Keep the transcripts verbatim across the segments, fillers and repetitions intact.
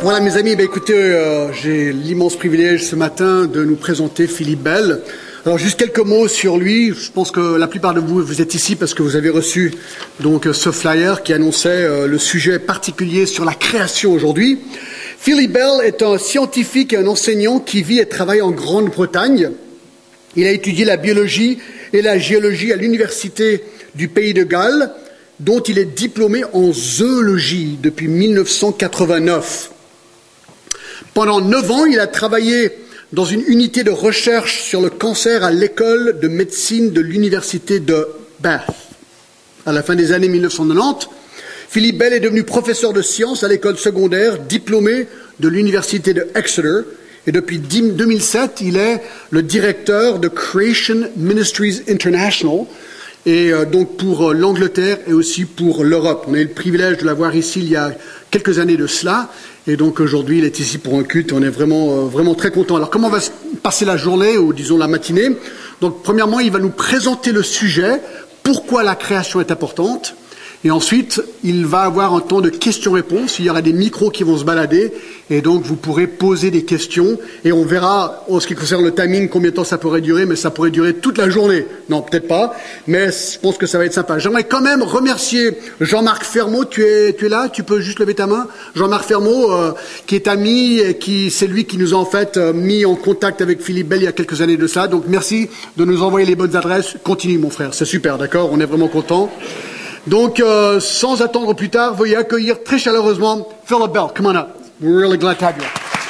Voilà mes amis, ben, écoutez, euh, j'ai l'immense privilège ce matin de nous présenter Philippe Bell. Alors juste quelques mots sur lui. Je pense que la plupart de vous, vous êtes ici parce que vous avez reçu donc ce flyer qui annonçait euh, le sujet particulier sur la création aujourd'hui. Philippe Bell est un scientifique et un enseignant qui vit et travaille en Grande-Bretagne. Il a étudié la biologie et la géologie à l'université du Pays de Galles, dont il est diplômé en zoologie depuis mille neuf cent quatre-vingt-neuf. Pendant neuf ans, il a travaillé dans une unité de recherche sur le cancer à l'école de médecine de l'université de Bath. À la fin des années mille neuf cent quatre-vingt-dix, Philippe Bell est devenu professeur de sciences à l'école secondaire, diplômé de l'université de Exeter. Et depuis deux mille sept, il est le directeur de Creation Ministries International, et euh, donc pour euh, l'Angleterre et aussi pour l'Europe. On a eu le privilège de l'avoir ici il y a quelques années de cela, et donc aujourd'hui il est ici pour un culte, et on est vraiment, euh, vraiment très content. Alors comment va se passer la journée, ou disons la matinée? Donc premièrement, il va nous présenter le sujet, pourquoi la création est importante. Et ensuite, il va avoir un temps de questions-réponses. Il y aura des micros qui vont se balader. Et donc, vous pourrez poser des questions. Et on verra, en ce qui concerne le timing, combien de temps ça pourrait durer. Mais ça pourrait durer toute la journée. Non, peut-être pas. Mais je pense que ça va être sympa. J'aimerais quand même remercier Jean-Marc Fermot. Tu es, tu es là? Tu peux juste lever ta main? Jean-Marc Fermot, euh, qui est ami, et qui, c'est lui qui nous a en fait euh, mis en contact avec Philippe Bell il y a quelques années de ça. Donc, merci de nous envoyer les bonnes adresses. Continue, mon frère. C'est super, d'accord? On est vraiment contents. Donc, euh, sans attendre plus tard, veuillez accueillir très chaleureusement Philip Bell. Come on up. We're really glad to have you.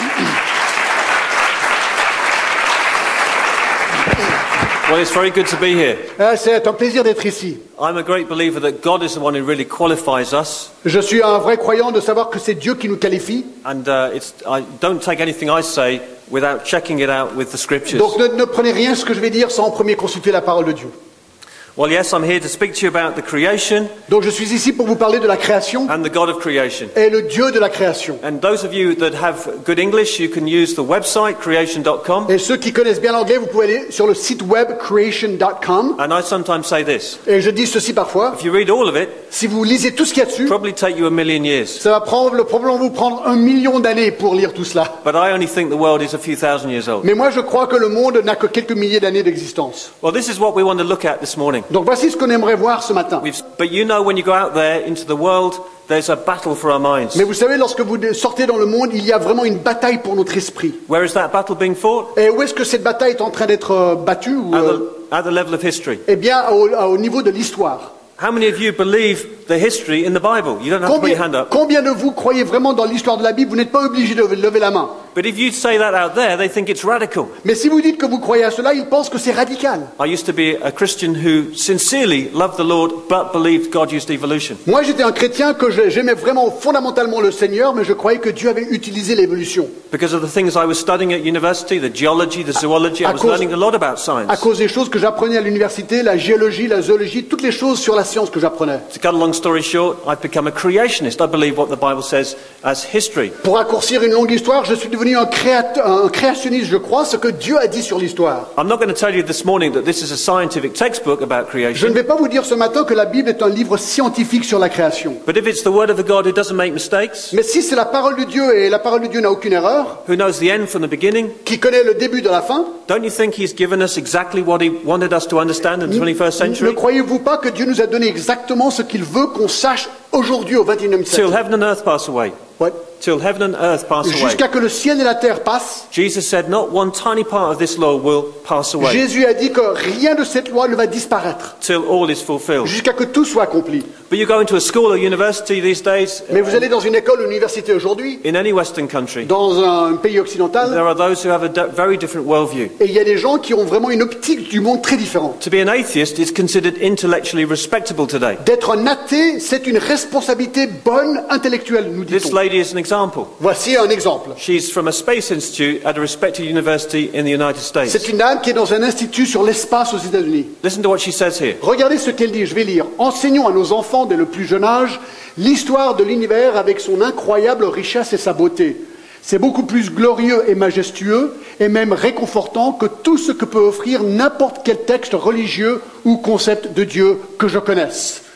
Well, it's very good to be here. Euh, c'est un plaisir d'être ici. I'm a great believer that God is the one who really qualifies us. Je suis un vrai croyant de savoir que c'est Dieu qui nous qualifie. And uh, it's, I don't take anything I say without checking it out with the scriptures. Donc, ne, ne prenez rien ce que je vais dire sans en premier consulter la parole de Dieu. Well, yes, I'm here to speak to you about the creation. Donc je suis ici pour vous parler de la création and the God of creation. Et le Dieu de la création. And those of you that have good English, you can use the website creation dot com. Et ceux qui connaissent bien l'anglais, vous pouvez aller sur le site web creation dot com. And I sometimes say this. Et je dis ceci parfois. If you read all of it, si vous lisez tout ce qu'il y a dessus, probably take you a million years. Ça va prendre, le probablement vous prendre un million d'années pour lire tout cela. But I only think the world is a few thousand years old. Mais moi je crois que le monde n'a que quelques milliers d'années d'existence. Well, this is what we want to look at this morning. Donc voici ce qu'on aimerait voir ce matin. We've, but you know, when you go out there into the world, there's a battle for our minds. Mais vous savez, lorsque vous sortez dans le monde, il y a vraiment une bataille pour notre esprit. Where is that battle being fought? Et où est-ce que cette bataille est en train d'être euh, battue ou, at, the, euh, at the level of history. Eh bien, au, au niveau de l'histoire. How many of you believe the history in the Bible? You don't have combien, to put your hand up. Combien de vous croyez vraiment dans l'histoire de la Bible? Vous n'êtes pas obligé de lever la main. But if you say that out there, they think it's radical. Mais si vous dites que vous croyez à cela, ils pensent que c'est radical. I used to be a Christian who sincerely loved the Lord but believed God used evolution. Moi, j'étais un chrétien que j'aimais vraiment fondamentalement le Seigneur, mais je croyais que Dieu avait utilisé l'évolution. Because of the things I was studying at university, the geology, the zoology, I was cause, learning a lot about science. À cause des choses que j'apprenais à l'université, la géologie, la zoologie, toutes les choses sur la science que j'apprenais. To cut a long story short, I've become a creationist. I believe what the Bible says as history. Pour raccourcir une longue histoire, je suis devenu un, créateur, un créationniste. Je crois ce que Dieu a dit sur l'histoire. I'm not going to tell you this morning that this is a scientific textbook about creation. Je ne vais pas vous dire ce matin que la Bible est un livre scientifique sur la création. But if it's the word of the God who doesn't make mistakes, mais si c'est la parole de Dieu et la parole de Dieu n'a aucune erreur, who knows the end from the beginning, qui connaît le début de la fin, don't you think He's given us exactly what He wanted us to understand in the twenty-first century? Ne croyez-vous pas que Dieu nous a donné exactement ce qu'il veut qu'on sache aujourd'hui au vingt et unième siècle? Till heaven and earth pass away. What? Till heaven and earth pass away. Jusqu'à que le ciel et la terre passent. Jesus said, not one tiny part of this law will pass away. Jésus a dit que rien de cette loi ne va disparaître. Till all is fulfilled. Jusqu'à que tout soit accompli. But you go into a school or university these days. Mais vous allez dans une école ou une université aujourd'hui. In any Western country. Dans un pays occidental. There are those who have a very different worldview. Et il y a des gens qui ont vraiment une optique du monde très différente. To be an atheist is considered intellectually respectable today. D'être un athée, c'est une responsabilité bonne intellectuelle, nous dit-on. This lady is an example. Voici un exemple. She's from a space institute at a respected university in the United States. C'est une dame qui est dans un institut sur l'espace aux États-Unis. Listen to what she says here. Regardez ce qu'elle dit, je vais lire. Enseignons à nos enfants dès le plus jeune âge l'histoire de l'univers avec son incroyable richesse et sa beauté. C'est beaucoup plus glorieux et majestueux et même réconfortant que tout ce que peut offrir n'importe quel texte religieux ou concept de Dieu que je connaisse.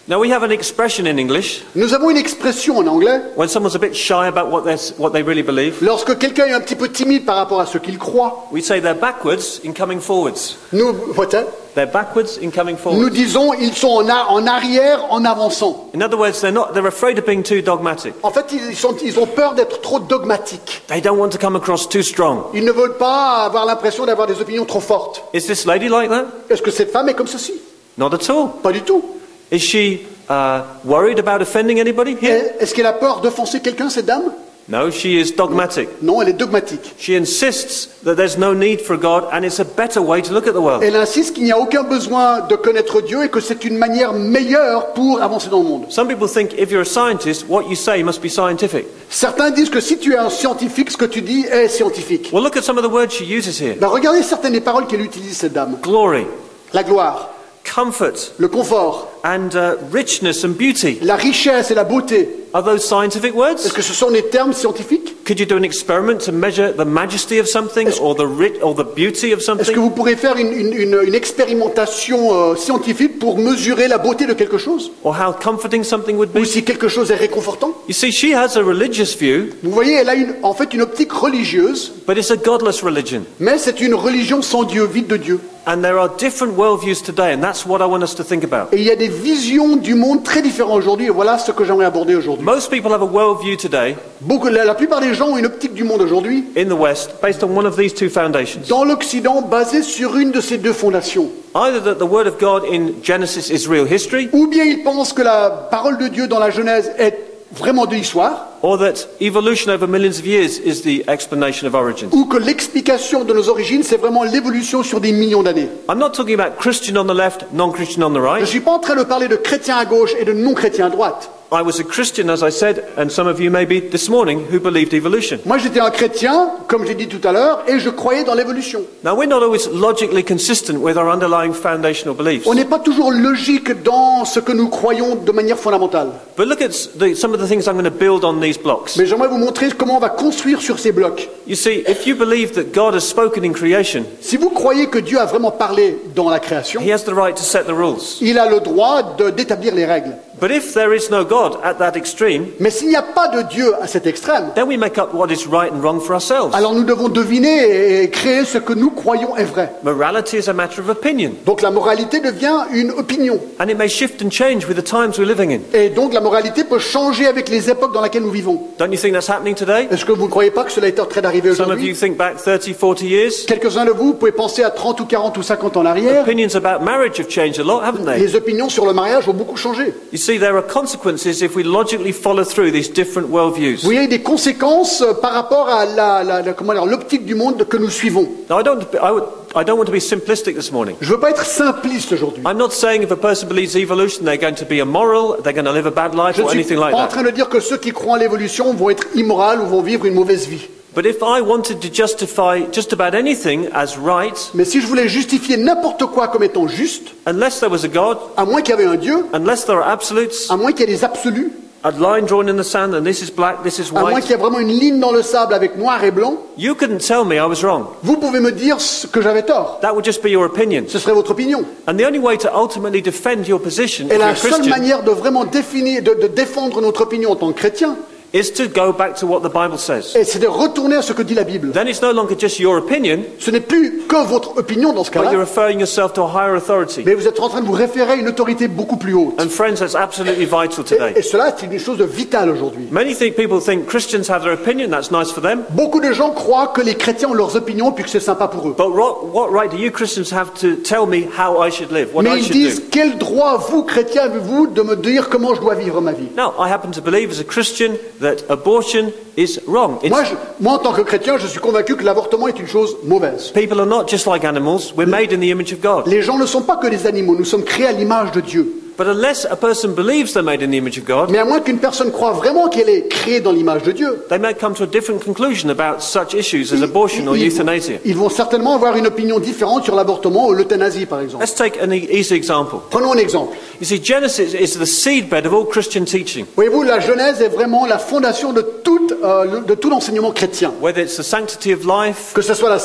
Now we have an expression in English Nous avons une expression en anglais, when someone's a bit shy about what, they're, what they really believe. lorsque quelqu'un est un petit peu timide par rapport à ce qu'il croit. We say they're backwards in coming forwards. Nous, peut-être, They're backwards in coming nous forwards. disons ils sont en, a- en arrière en avançant. In other words, they're not. They're afraid of being too dogmatic. En fait, ils, sont, ils ont peur d'être trop dogmatiques. They don't want to come across too strong. Ils ne veulent pas avoir l'impression d'avoir des opinions trop fortes. Is this lady like that? Est-ce que cette femme est comme ceci? Not at all. Pas du tout. Is she uh, worried about offending anybody here? Est-ce qu'elle a peur d'offenser quelqu'un, cette dame? No, she is dogmatic. Non, elle est dogmatique. She insists that there's no need for God and it's a better way to look at the world. Elle insiste qu'il n'y a aucun besoin de connaître Dieu et que c'est une manière meilleure pour avancer dans le monde. Some people think if you're a scientist, what you say must be scientific. Certains disent que si tu es un scientifique, ce que tu dis est scientifique. Well, look at some of the words she uses here. Ben, regardez certaines des paroles qu'elle utilise, cette dame. Glory, La gloire, comfort, le confort, and uh, richness and beauty. la richesse et la beauté. Are those scientific words? Est-ce que ce sont des termes scientifiques? Could you do an experiment to measure the majesty of something or the ri- or the beauty of Est-ce que something? vous pourrez faire une, une- une- une expérimentation euh, scientifique pour mesurer la beauté de quelque chose? Or how comforting something would Ou be? si quelque chose est réconfortant? You see, she has a religious view, Vous voyez, elle a une- en fait une optique religieuse, but it's a godless religion. mais c'est une religion sans Dieu, vide de Dieu. And there are different worldviews today, and that's what I want us to think about. Et il y a des visions du monde très différentes aujourd'hui, et voilà ce que j'aimerais aborder aujourd'hui. Most people have a worldview today Beaucoup, la, la plupart des gens ont une optique du monde aujourd'hui, in the West based on one of these two foundations. dans l'Occident, basée sur une de ces deux fondations. Either that the Word of God in Genesis is real history, Ou bien ils pensent que la parole de Dieu dans la Genèse est vraiment de l'histoire, or that evolution over millions of years is the explanation of origins. ou que l'explication de nos origines, c'est vraiment l'évolution sur des millions d'années. I'm not talking about Christian on the left, non-Christian on the Je ne right. suis pas en train de parler de chrétiens à gauche et de non-chrétiens à droite. I was a Christian, as I said, and some of you maybe this morning, who believed evolution. Moi, j'étais un chrétien, comme j'ai dit tout à l'heure, et je croyais dans l'évolution. Now, we're not always logically consistent with our underlying foundational beliefs. On n'est pas toujours logique dans ce que nous croyons de manière fondamentale. But look at the, some of the things I'm going to build on these blocks. Mais j'aimerais vous montrer comment on va construire sur ces blocs. You see, if you believe that God has spoken in creation, Si vous croyez que Dieu a vraiment parlé dans la création, He has the right to set the rules. il a le droit de- d'établir les règles. But if there is no God at that extreme, Mais s'il n'y a pas de Dieu à cet extrême, then we make up what is right and wrong for ourselves. alors nous devons deviner et créer ce que nous croyons est vrai. Morality is a matter of opinion, Donc la moralité devient une opinion. and it may shift and change with the times we're living in. Et donc la moralité peut changer avec les époques dans lesquelles nous vivons. Don't you think that's happening today? Est-ce que vous ne croyez pas que cela est en train d'arriver Some of you aujourd'hui? think back thirty, forty years. Quelques-uns de vous pouvez penser à trente ou quarante ou cinquante en arrière. Opinions about marriage have changed a lot, haven't they? Les opinions sur le mariage ont beaucoup changé. You see, there are consequences if we logically follow through these different worldviews. Vous voyez des conséquences euh, par rapport à la, la- la- comment dire, l'optique du monde que nous suivons. Now, I don't, I, would, I don't want to be simplistic this morning. Je ne veux pas être simpliste aujourd'hui. I'm not saying if a person believes evolution, they're going to be immoral, they're going to live a bad life, Je ne or suis anything pas like en that. train de dire que ceux qui croient en l'évolution vont être immoraux ou vont vivre une mauvaise vie. But if I wanted to justify just about anything as right, Mais si je voulais justifier n'importe quoi comme étant juste, unless there was a God, à moins qu'il y avait un Dieu, unless there are absolutes, à moins qu'il y ait des absolus, a line drawn in the sand and this is black, this is à moins white, qu'il y ait vraiment une ligne dans le sable avec noir et blanc, you couldn't tell me I was wrong. vous pouvez me dire ce que j'avais tort. That would just be your opinion. Ce serait votre opinion. And the only way to ultimately defend your position if Et you're a la seule Christian manière de vraiment définir, de, de défendre notre opinion en tant que chrétien, is to go back to what the Bible says. et c'est de retourner à ce que dit la Bible. Then it's no longer just your opinion, Ce n'est plus que votre opinion dans ce but you're cas-là, referring yourself to a higher authority. mais vous êtes en train de vous référer à une autorité beaucoup plus haute. And friends, that's absolutely vital Et, today. et cela, c'est une chose de vitale aujourd'hui. Many think people think Christians have their opinion, that's nice for them. Beaucoup de gens croient que les chrétiens ont leurs opinions puis que c'est sympa pour eux. But what, what right do you Christians have to tell me how I should live, what Mais I ils should disent, do? quel droit, vous, chrétiens, avez-vous de me dire comment je dois vivre ma vie? Now, I happen to believe as a Christian that abortion is wrong. It's, Moi, je- moi, en tant que chrétien, je suis convaincu que l'avortement est une chose mauvaise. people are not just like animals, we're made in the image of God. Les gens ne sont pas que des animaux, nous sommes créés à l'image de Dieu. But unless a person believes they're made in the image of God, Mais à moins qu'une personne croie vraiment qu'elle est créée dans l'image de Dieu, they may come to a different conclusion about such issues as abortion or ils, euthanasia. ils vont certainement avoir une opinion différente sur l'avortement ou l'euthanasie, par exemple. Let's take an e- easy example. Prenons un exemple. You see, Genesis is the seedbed of all Christian teaching. Voyez-vous, la Genèse est vraiment la fondation de tout, euh, le- de tout l'enseignement chrétien. Whether it's the sanctity of life, Que ce soit la san-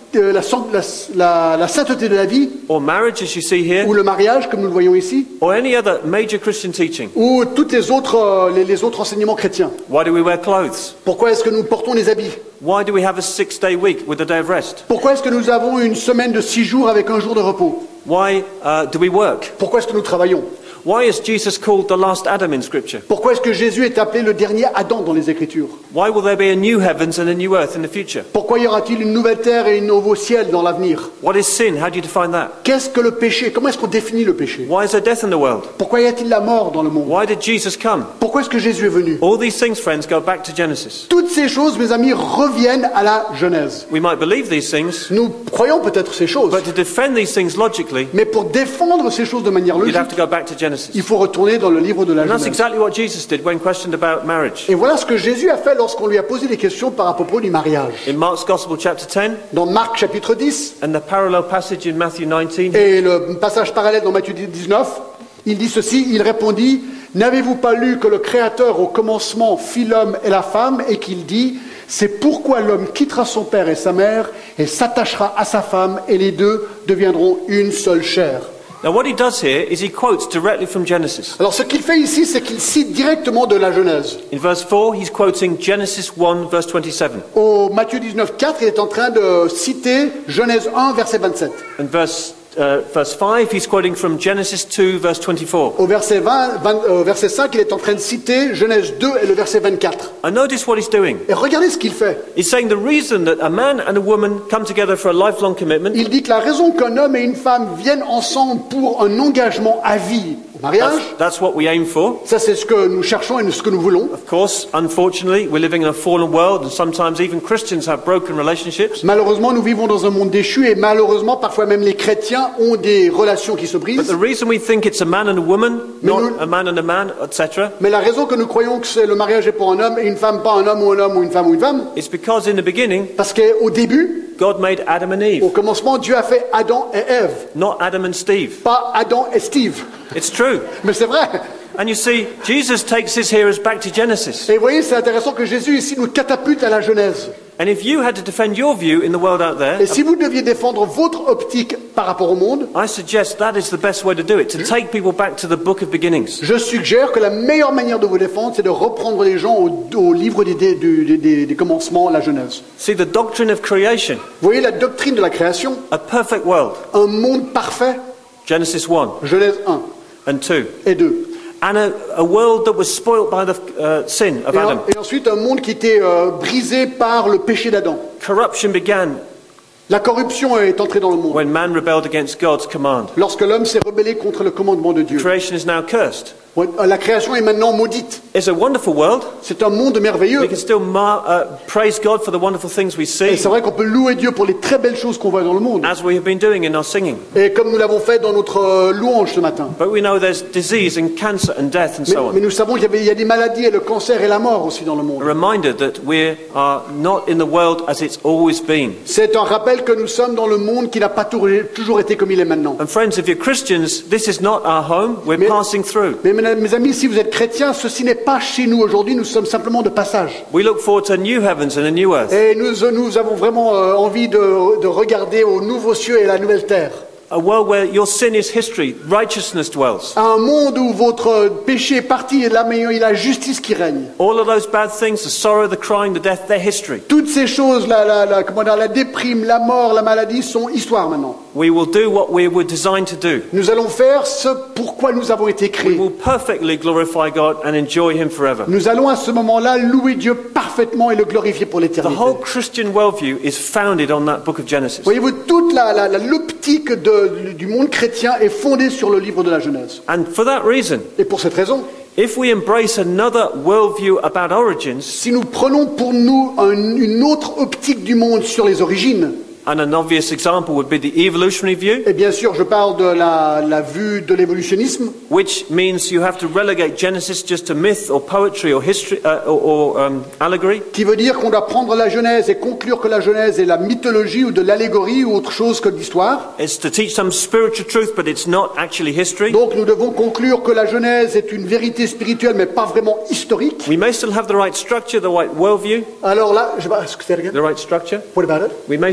euh, la, san- la, la- la sainteté de la vie, or marriage, as you see here, ou le mariage, comme nous le voyons ici, or any other major Christian teaching. ou toutes les autres, euh, les, les autres enseignements chrétiens. Why do we wear clothes? Pourquoi est-ce que nous portons les habits? Why do we have a six-day week with a day of rest? Pourquoi est-ce que nous avons une semaine de six jours avec un jour de repos? Why uh, do we work? Pourquoi est-ce que nous travaillons? Why is Jesus called the last Adam in Scripture? Pourquoi est-ce que Jésus est appelé le dernier Adam dans les Écritures? Why will there be a new heavens and a new earth in the future? Pourquoi y aura-t-il une nouvelle terre et un nouveau ciel dans l'avenir? What is sin? How do you define that? Qu'est-ce que le péché? Comment est-ce qu'on définit le péché? Why is there death in the world? Pourquoi y a-t-il la mort dans le monde? Why did Jesus come? Pourquoi est-ce que Jésus est venu? All these things, friends, go back to Genesis. Toutes ces choses, mes amis, reviennent à la Genèse. We might believe these things, Nous croyons peut-être ces choses, but to defend these things logically, mais pour défendre ces choses de manière you'd logique, have to go back to il Genesis. faut retourner dans le livre de la And that's Genèse. exactly what Jesus did when questioned about marriage. Et voilà ce que Jésus a fait lorsqu'on lui a posé des questions par propos du mariage. In Mark's Gospel, chapter ten, Dans Marc chapitre dix, and the parallel passage in Matthew nineteen, et le passage parallèle dans Matthieu dix-neuf, il dit ceci, il répondit, « N'avez-vous pas lu que le Créateur au commencement fit l'homme et la femme, et qu'il dit, c'est pourquoi l'homme quittera son père et sa mère, et s'attachera à sa femme, et les deux deviendront une seule chair. » Now, what he does here is he quotes directly from Genesis. Alors ce qu'il fait ici, c'est qu'il cite directement de la Genèse. In verse four, he's quoting Genesis one, verse twenty-seven. Au Matthieu dix-neuf, quatre, il est en train de citer Genèse un, verset vingt-sept. And verse, uh, verse five, he's quoting from Genesis two, verse twenty-four. Au verset, vingt, vingt, euh, verset cinq, il est en train de citer Genèse deux et le verset vingt-quatre. And notice what he's doing. Et regardez ce qu'il fait. He's saying the reason that a man and a woman come together for a lifelong commitment, Il dit que la raison qu'un homme et une femme viennent ensemble pour un engagement à vie au mariage, that's, that's what we aim for. ça c'est ce que nous cherchons et ce que nous voulons. Of course, unfortunately, we're living in a fallen world, and sometimes even Christians have broken relationships. Malheureusement, nous vivons dans un monde déchu et malheureusement, parfois même les chrétiens ont des relations qui se But brisent. the reason we think it's a man and a woman, Mais not nous- a man and a man, et cetera, Mais la raison que nous croyons que c'est le mariage est pour un homme et une femme, pas un homme ou un homme ou une femme ou une femme, is because in the beginning, parce qu'au début, God made Adam and au Eve, commencement, Dieu a fait Adam et Ève, not Adam and Steve. pas Adam et Steve. It's true. Mais c'est vrai. And you see, Jesus takes his hearers back to Genesis. Et vous voyez, c'est intéressant que Jésus ici nous catapulte à la Genèse. And if you had to defend your view in the world out there, Et si vous deviez défendre votre optique par rapport au monde, I suggest that is the best way to do it, to take people back to the book of beginnings. je suggère que la meilleure manière de vous défendre, c'est de reprendre les gens au, au livre des, des, des, des- des commencements, la Genèse. See, the doctrine of creation, Vous voyez la doctrine de la création, a perfect world, un monde parfait, Genesis one Genèse un and two, et deux. and a, a world that was spoilt by the uh, sin of Et, Adam. en- et ensuite un monde qui était euh, brisé par le péché d'Adam. Corruption began La corruption est entrée dans le monde. when man rebelled against God's command. Lorsque l'homme s'est rebellé contre le commandement de Dieu. Creation is now cursed. Ouais, la création est maintenant maudite. It's a wonderful world. C'est un monde merveilleux. We can still mar- uh, praise God for the wonderful things we Et see, c'est vrai qu'on peut louer Dieu pour les très belles choses qu'on voit dans le monde. as we have been doing in our singing. Et comme nous l'avons fait dans notre euh, louange ce matin. But we know there's disease and cancer and death and Mais, so mais on. nous savons qu'il y, avait- il y a des maladies et le cancer et la mort aussi dans le A monde. reminder that we are not in the world as it's always been. C'est un rappel que nous sommes dans le monde qui n'a pas tou- toujours été comme il est maintenant. And friends, if you're Christians, this is not our home. We're Mais- passing through. Mais mes mes amis, si vous êtes chrétiens, ceci n'est pas chez nous aujourd'hui, nous sommes simplement de passage. We look forward to a new heavens and a new earth. Et nous, nous avons vraiment euh, envie de, de regarder aux nouveaux cieux et la nouvelle terre. A world where your sin is history, righteousness dwells. Un monde où votre péché est parti et là, mais il y a la justice qui règne. All of those bad things, the sorrow, the crying, the death, they're history. Toutes ces choses, la, la, la, comment dire, la déprime, la mort, la maladie, sont histoire maintenant. We will do what we were designed to do. Nous allons faire ce pourquoi nous avons été We créés. will perfectly glorify God and enjoy Him forever. Nous allons à ce moment-là louer Dieu parfaitement et le glorifier pour The l'éternité. whole Christian worldview is founded on that book of Genesis. Voyez-vous, toute la, la, la- l'optique de- du monde chrétien est fondée sur le livre de la Genèse. And for that reason, Et pour cette raison, if we embrace another worldview about origins, si nous prenons pour nous un- une autre optique du monde sur les origines, and an obvious example would be the evolutionary view, et bien sûr je parle de la, la vue de l'évolutionnisme, which means you have to relegate Genesis just to myth or poetry or history uh, or, or um, allegory. qui veut dire qu'on doit prendre la Genèse et conclure que la Genèse est la mythologie ou de l'allégorie ou autre chose que de l'histoire. It's to teach some spiritual truth, but it's not actually history. Donc nous devons conclure que la Genèse est une vérité spirituelle mais pas vraiment historique. We may still have the right structure, the right worldview, Alors là, je sais pas, est-ce que c'est the right structure. What about it? We may still have the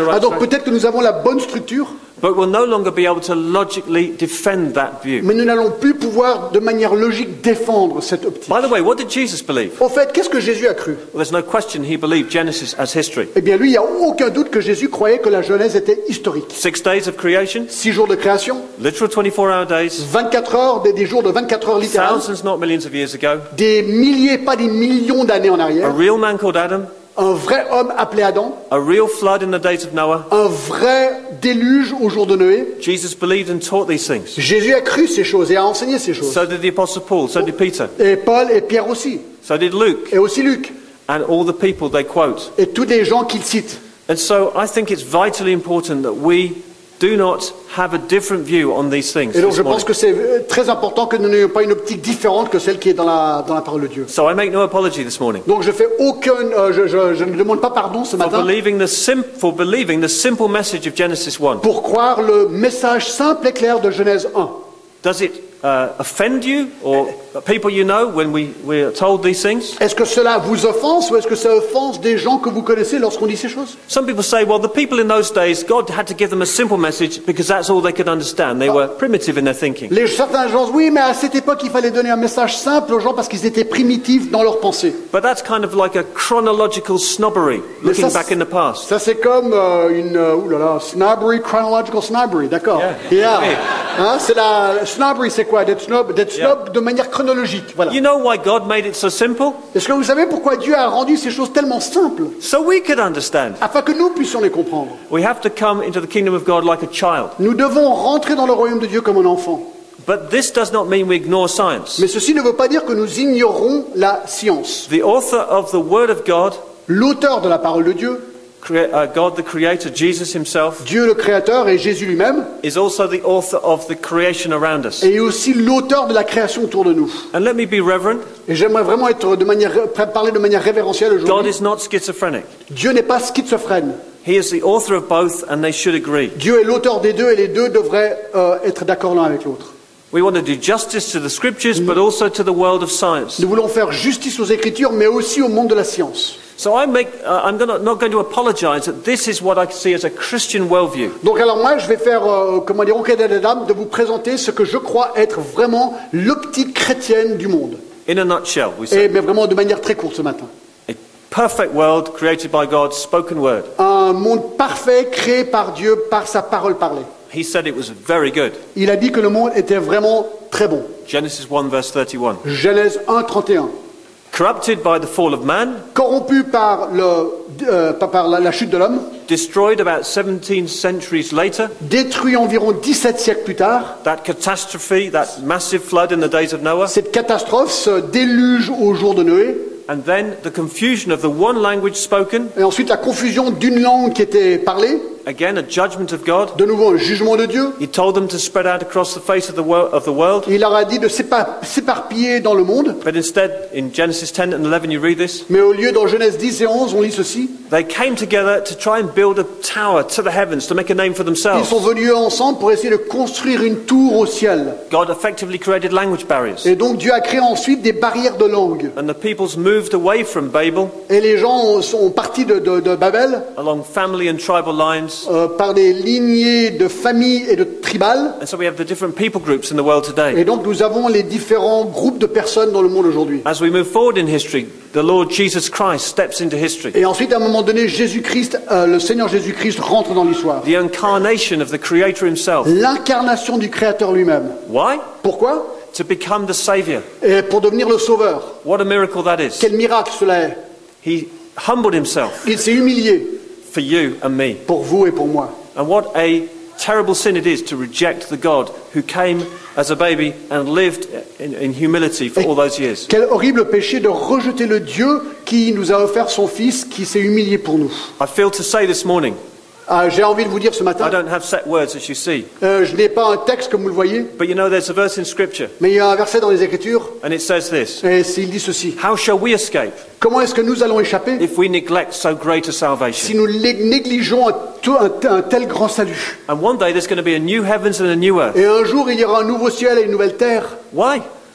the right Ah, donc track. peut-être que nous avons la bonne structure, But we'll no longer be able to logically defend that view. mais nous n'allons plus pouvoir de manière logique défendre cette optique. By the way, what did Jesus believe? Au fait, qu'est-ce que Jésus a cru? Well, there's no question he believed Genesis as history. Eh bien lui, il n'y a aucun doute que Jésus croyait que la Genèse était historique. Six days of creation, Six jours de création, literal twenty-four hour days, vingt-quatre heures, des, des jours de vingt-quatre heures littérales, thousands, not millions of years ago, des milliers, pas des millions d'années en a arrière, real man called Adam, un vrai homme appelé Adam, a real flood in the days of Noah. un vrai déluge au jour de Noé. Jesus believed and taught these things. Jésus a cru ces choses et a enseigné ces choses. So did the Apostle Paul, so did Peter, Et Paul et Pierre aussi, so did Luke, et aussi Luc, and all the people they quote. et tous les gens qu'il cite. And so I think it's vitally important that we do not have a different view on these things Et donc this je pense morning. que c'est euh, très important que nous n'ayons pas une optique différente que celle qui est dans la, dans la parole de Dieu. So I make no apology this morning Donc je fais aucun, euh, je, je, je ne demande pas pardon ce for matin believing the sim- for believing the simple message of Genesis one. pour croire le message simple et clair de Genèse un. Does it uh, offend you or people you know when we, we are told these things? Est-ce que cela vous offense ou est-ce que ça offense des gens que vous connaissez lorsqu'on dit ces choses? Some people say, well, the people in those days, God had to give them a simple message because that's all they could understand. They were primitive in their thinking. Les, certains gens, oui, mais à cette époque, il fallait donner un message simple aux gens parce qu'ils étaient primitifs dans leur pensée. But that's kind of like a chronological snobbery, Mais looking ça, back in the past. Ça, c'est comme euh, une, euh, oulala, snobbery, chronological snobbery, d'accord. Yeah. Yeah. Oui. Hein, c'est la, snobbery, c'est quoi? D'être snob, d'être snob de manière chronologique, voilà. You know why God made it so simple? Est-ce que vous savez pourquoi Dieu a rendu ces choses tellement simples? So we could understand. Afin que nous puissions les comprendre. We have to come into the kingdom of God like a child. Nous devons rentrer dans le royaume de Dieu comme un enfant. But this does not mean we ignore science. Mais ceci ne veut pas dire que nous ignorons la science. The author of the Word of God, L'auteur de la parole de Dieu, crea- uh, God the Creator, Jesus himself, Dieu le Créateur et Jésus lui-même, is also the author of the creation around us. est aussi l'auteur de la création autour de nous. And let me be reverent, Et j'aimerais vraiment être de manière, parler de manière révérentielle God aujourd'hui. is not schizophrenic. Dieu n'est pas schizophrène. He is the author of both and they should agree. Dieu est l'auteur des deux et les deux devraient euh, être d'accord l'un avec l'autre. We want to do justice to the scriptures but also to the world of science. Nous voulons faire justice aux Écritures, mais aussi au monde de la science. So I make, uh, I'm gonna, not going to apologize that this is what I see as a Christian worldview. Donc alors moi, je vais faire, euh, comment dire, au cadet des dames, de vous présenter ce que je crois être vraiment l'optique chrétienne du monde. In a nutshell, we Et, say. mais vraiment de manière très courte ce matin. A perfect world created by God, spoken word. Un monde parfait créé par Dieu par sa parole parlée. He said it was very good. Il a dit que le monde était vraiment très bon. Genesis one verse thirty-one. Genèse un, trente et un. Corrupted by the fall of man, Corrompu par, le, euh, par par la, la chute de l'homme, destroyed about seventeen centuries later, détruit environ dix-sept siècles plus tard. that catastrophe, that massive flood in the days of Noah, Cette catastrophe se déluge au jour de Noé. and then the confusion of the one language spoken, Et ensuite la confusion d'une langue qui était parlée. again a judgment of God. De nouveau un jugement de Dieu. He told them to spread out across the face of the, wor- of the world, Il leur a dit de s'épar- s'éparpiller dans le monde. but instead, in Genesis ten and eleven, you read this, Mais au lieu, dans Genèse dix et onze, on lit ceci. they came together to try and build a tower to the heavens to make a name for Ils themselves. sont venus ensemble pour essayer de construire une tour au ciel. God effectively created language barriers, Et donc Dieu a créé ensuite des barrières de langue. and the peoples moved away from Babel Et les gens sont partis de, de- de Babel along family and tribal lines. euh, par des lignées de familles et de tribales. And so we have the different people groups in the world today. Et donc nous avons les différents groupes de personnes dans le monde aujourd'hui. As we move forward in history, the Lord Jesus Christ steps into history. Et ensuite, à un moment donné, Jésus-Christ, euh, le Seigneur Jésus-Christ rentre dans l'histoire. The incarnation of the Creator himself. L'incarnation du Créateur lui-même. Why? Pourquoi? To become the Savior. Et pour devenir le Sauveur. What a miracle that is. Quel miracle cela est. He humbled himself Il s'est humilié for you and me. pour vous et pour moi. And what a terrible sin it is to reject the God who came as a baby and lived in, in humility for all those years. Quel horrible péché de rejeter le Dieu qui nous a offert son Fils, qui s'est humilié pour nous. I feel to say this morning, Ah, j'ai envie de vous dire ce I matin, don't have set words as you see, euh, je n'ai pas un texte comme vous le voyez, but you know there's a verse in Scripture mais il y a un verset dans les Écritures, and it says this, et il dit ceci. how shall we escape Comment est-ce que nous allons échapper if we neglect so great a si salvation? nous lé- négligeons un, to- un- un tel grand salut? And one day there's going to be a new heavens and a new earth. Et un jour, il y aura un nouveau ciel et une nouvelle terre. Why?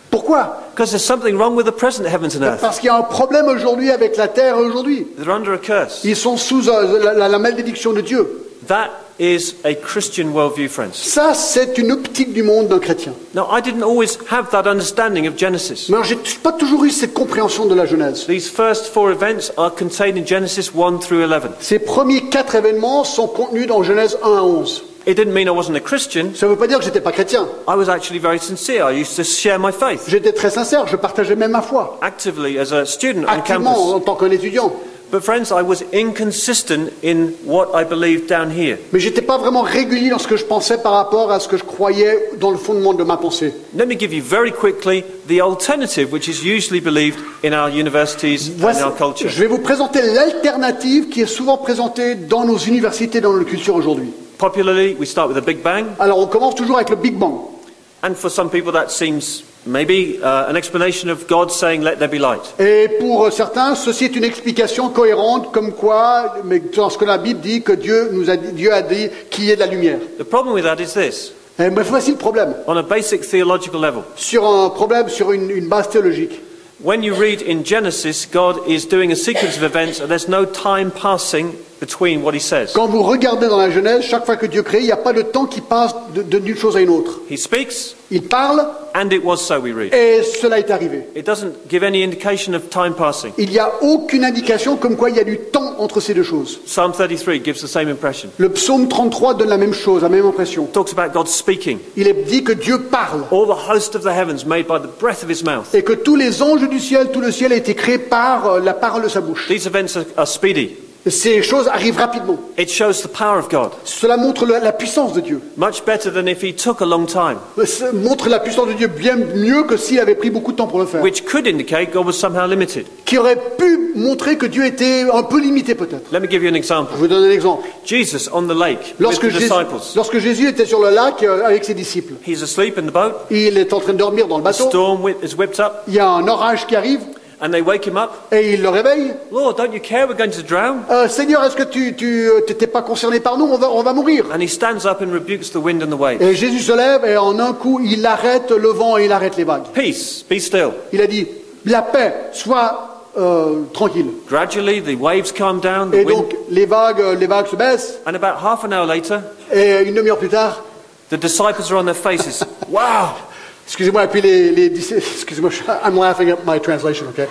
Pourquoi? Because there's something wrong with the present heavens and earth. Parce qu'il y a un problème aujourd'hui avec la terre aujourd'hui. They're under a curse. Ils sont sous euh, la, la, la malédiction de Dieu. That is a Christian worldview, friends. Ça, c'est une optique du monde d'un chrétien. Now, I didn't always have that understanding of Genesis. Mais alors, j'ai pas toujours eu cette compréhension de la Genèse. These first four events are contained in Genesis one through eleven. Ces premiers quatre événements sont contenus dans Genèse un à onze. It didn't mean I wasn't a Christian. Ça ne veut pas dire que j'étais pas chrétien. I was actually very sincere. I used to share my faith J'étais très sincère, je partageais même ma foi, actively as a student on activement campus. en tant qu'un étudiant. But friends, I was inconsistent in what I believed down here. Mais j'étais pas vraiment régulier dans ce que je pensais par rapport à ce que je croyais dans le fondement de ma pensée. Let me give you very quickly the alternative, which is usually believed in our universities Voici- and our culture. je vais vous présenter l'alternative qui est souvent présentée dans nos universités, dans nos cultures aujourd'hui. Popularly, we start with a Big Bang, Alors on commence toujours avec le Big Bang. and for some people that seems maybe uh, an explanation of God saying, "Let there be light." Et pour certains, ceci est une explication cohérente, comme quoi, mais dans ce que la Bible dit, que Dieu nous a dit, Dieu a dit qu'il y ait de la lumière. The problem with that is this: Et, mais voici le problème. on a basic theological level, Sur un problème, sur une, une base théologique. when you read in Genesis, God is doing a sequence of events, and there's no time passing between what He says. Quand vous regardez dans la Genèse, chaque fois que Dieu crée, il n'y a pas de temps qui passe de- de- d'une chose à une autre. He speaks, Il parle and it was so. We read. et cela est arrivé. It doesn't give any indication of time passing. Il n'y a aucune indication comme quoi il y a du temps entre ces deux choses. Psalm thirty-three gives the same impression. Le psaume trente-trois donne la même chose, la même impression. It talks about God speaking. Il est dit que Dieu parle All the host of the heavens made by the breath of His mouth. et que tous les anges du ciel, tout le ciel a été créé par euh, la parole de sa bouche. These events are, are speedy. Ces choses arrivent rapidement. It shows the power of God. Cela montre le- la puissance de Dieu. Much better than if He took a long time, Ça montre la puissance de Dieu bien mieux que s'il avait pris beaucoup de temps pour le faire. which could indicate God was somehow limited. Qui aurait pu montrer que Dieu était un peu limité peut-être. Let me give you an example. Je vous donne un exemple. Jesus on the lake with Lorsque the Jésus, disciples. lorsque Jésus était sur le lac euh, avec ses disciples, He's asleep in the boat. il est en train de dormir dans le The bateau, storm whip is whipped up, il y a un orage qui arrive and they wake him up. et il le réveille. Lord, don't you care? We're going to drown. Euh, Seigneur, est-ce que tu n'étais pas concerné par nous? On va, on va mourir. And he stands up and rebukes the wind and the waves. Et Jésus se lève et en un coup, il arrête le vent et il arrête les vagues. Peace, be still. Il a dit, la paix, sois euh, tranquille. Gradually, the waves calm down, the Et wind, donc, les vagues, les vagues se baissent. and about half an hour later, Et une demi-heure plus tard, the disciples are on their faces. Wow! excusez-moi, et puis les, les excusez-moi, I'm laughing at my translation, okay?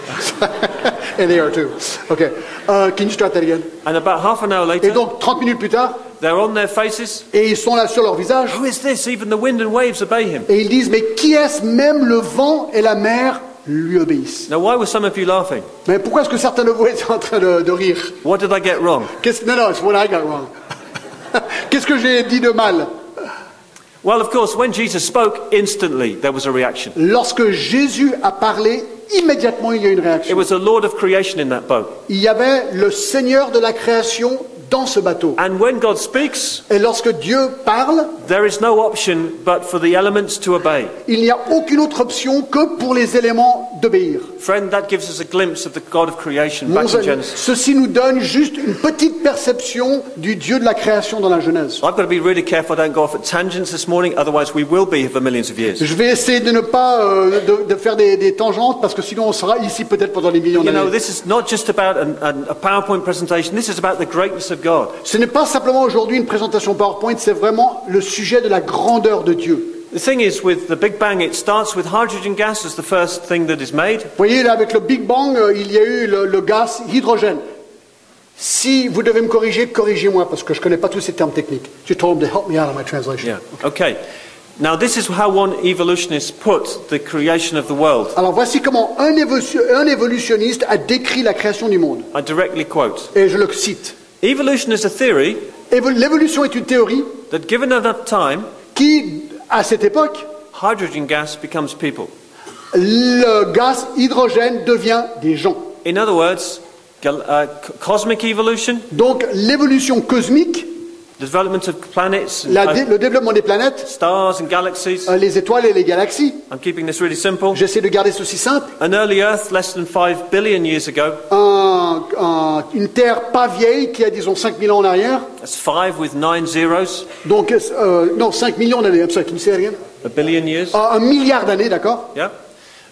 And they are too. Okay. Uh, can you start that again? And about half an hour Et later, donc, trente minutes plus tard, they're on their faces. et ils sont là sur leur visage, Who is this? Even the wind and waves obey him. et ils disent, mais qui est-ce? Même le vent et la mer lui obéissent. Now, why were some of you laughing? Mais pourquoi est-ce que certains de vous étaient en train de, de rire? What did I get wrong? Qu'est-ce, non, non, it's what I got wrong. Qu'est-ce que j'ai dit de mal? Well, of course, when Jesus spoke, instantly there was a reaction. Lorsque Jésus a parlé, immédiatement il y a une It réaction. was the Lord of creation in that boat. Il y avait le Seigneur de la création dans ce bateau. And when God speaks, Et lorsque Dieu parle, there is no option but for the elements to obey. il n'y a aucune autre option que pour les éléments d'obéir. Friend, that gives us a glimpse of the God of creation back Mon in ami, Genesis. ceci nous donne juste une petite perception du Dieu de la création dans la Genèse. I've got to be really careful I don't go off at tangents this morning, otherwise we will be here for millions of years. Je vais essayer de ne pas euh, de, de faire des, des tangentes parce que sinon on sera ici peut-être pendant des millions You know, d'années. this is not just about an, an, a PowerPoint presentation, this is about the greatness of God. Ce n'est pas simplement aujourd'hui une présentation PowerPoint, c'est vraiment le sujet de la grandeur de Dieu. The thing is, with the Big Bang, it starts with hydrogen gas as the first thing that is made. Vous voyez, là, avec le Big Bang, euh, il y a eu le, le gaz hydrogène. Si vous devez me corriger, corrigez-moi, parce que je ne connais pas tous ces termes techniques. You told them to help me out on my translation. Yeah, okay. Now, this is how one evolutionist put the creation of the world. Alors voici comment un, évo- un évolutionniste a décrit la création du monde. I directly quote. Et je le cite. Evolution is a theory Évo- L'évolution est une théorie that, given enough time, qui, à cette époque, hydrogen gas becomes people. le gaz hydrogène devient des gens. In other words, gal- uh, c- cosmic evolution, Donc l'évolution cosmique, the development of planets, and, la uh, dé- le développement des planètes, stars and galaxies. euh, les étoiles et les galaxies, I'm keeping this really simple. j'essaie de garder ceci simple, An early Earth, less than five billion years ago, un- un- une terre pas vieille qui a disons cinq mille ans en arrière, that's five with nine zeros, donc euh, non cinq millions d'années, I'm sorry, can you say that again? a billion years. Euh, un milliard d'années, d'accord? Yeah.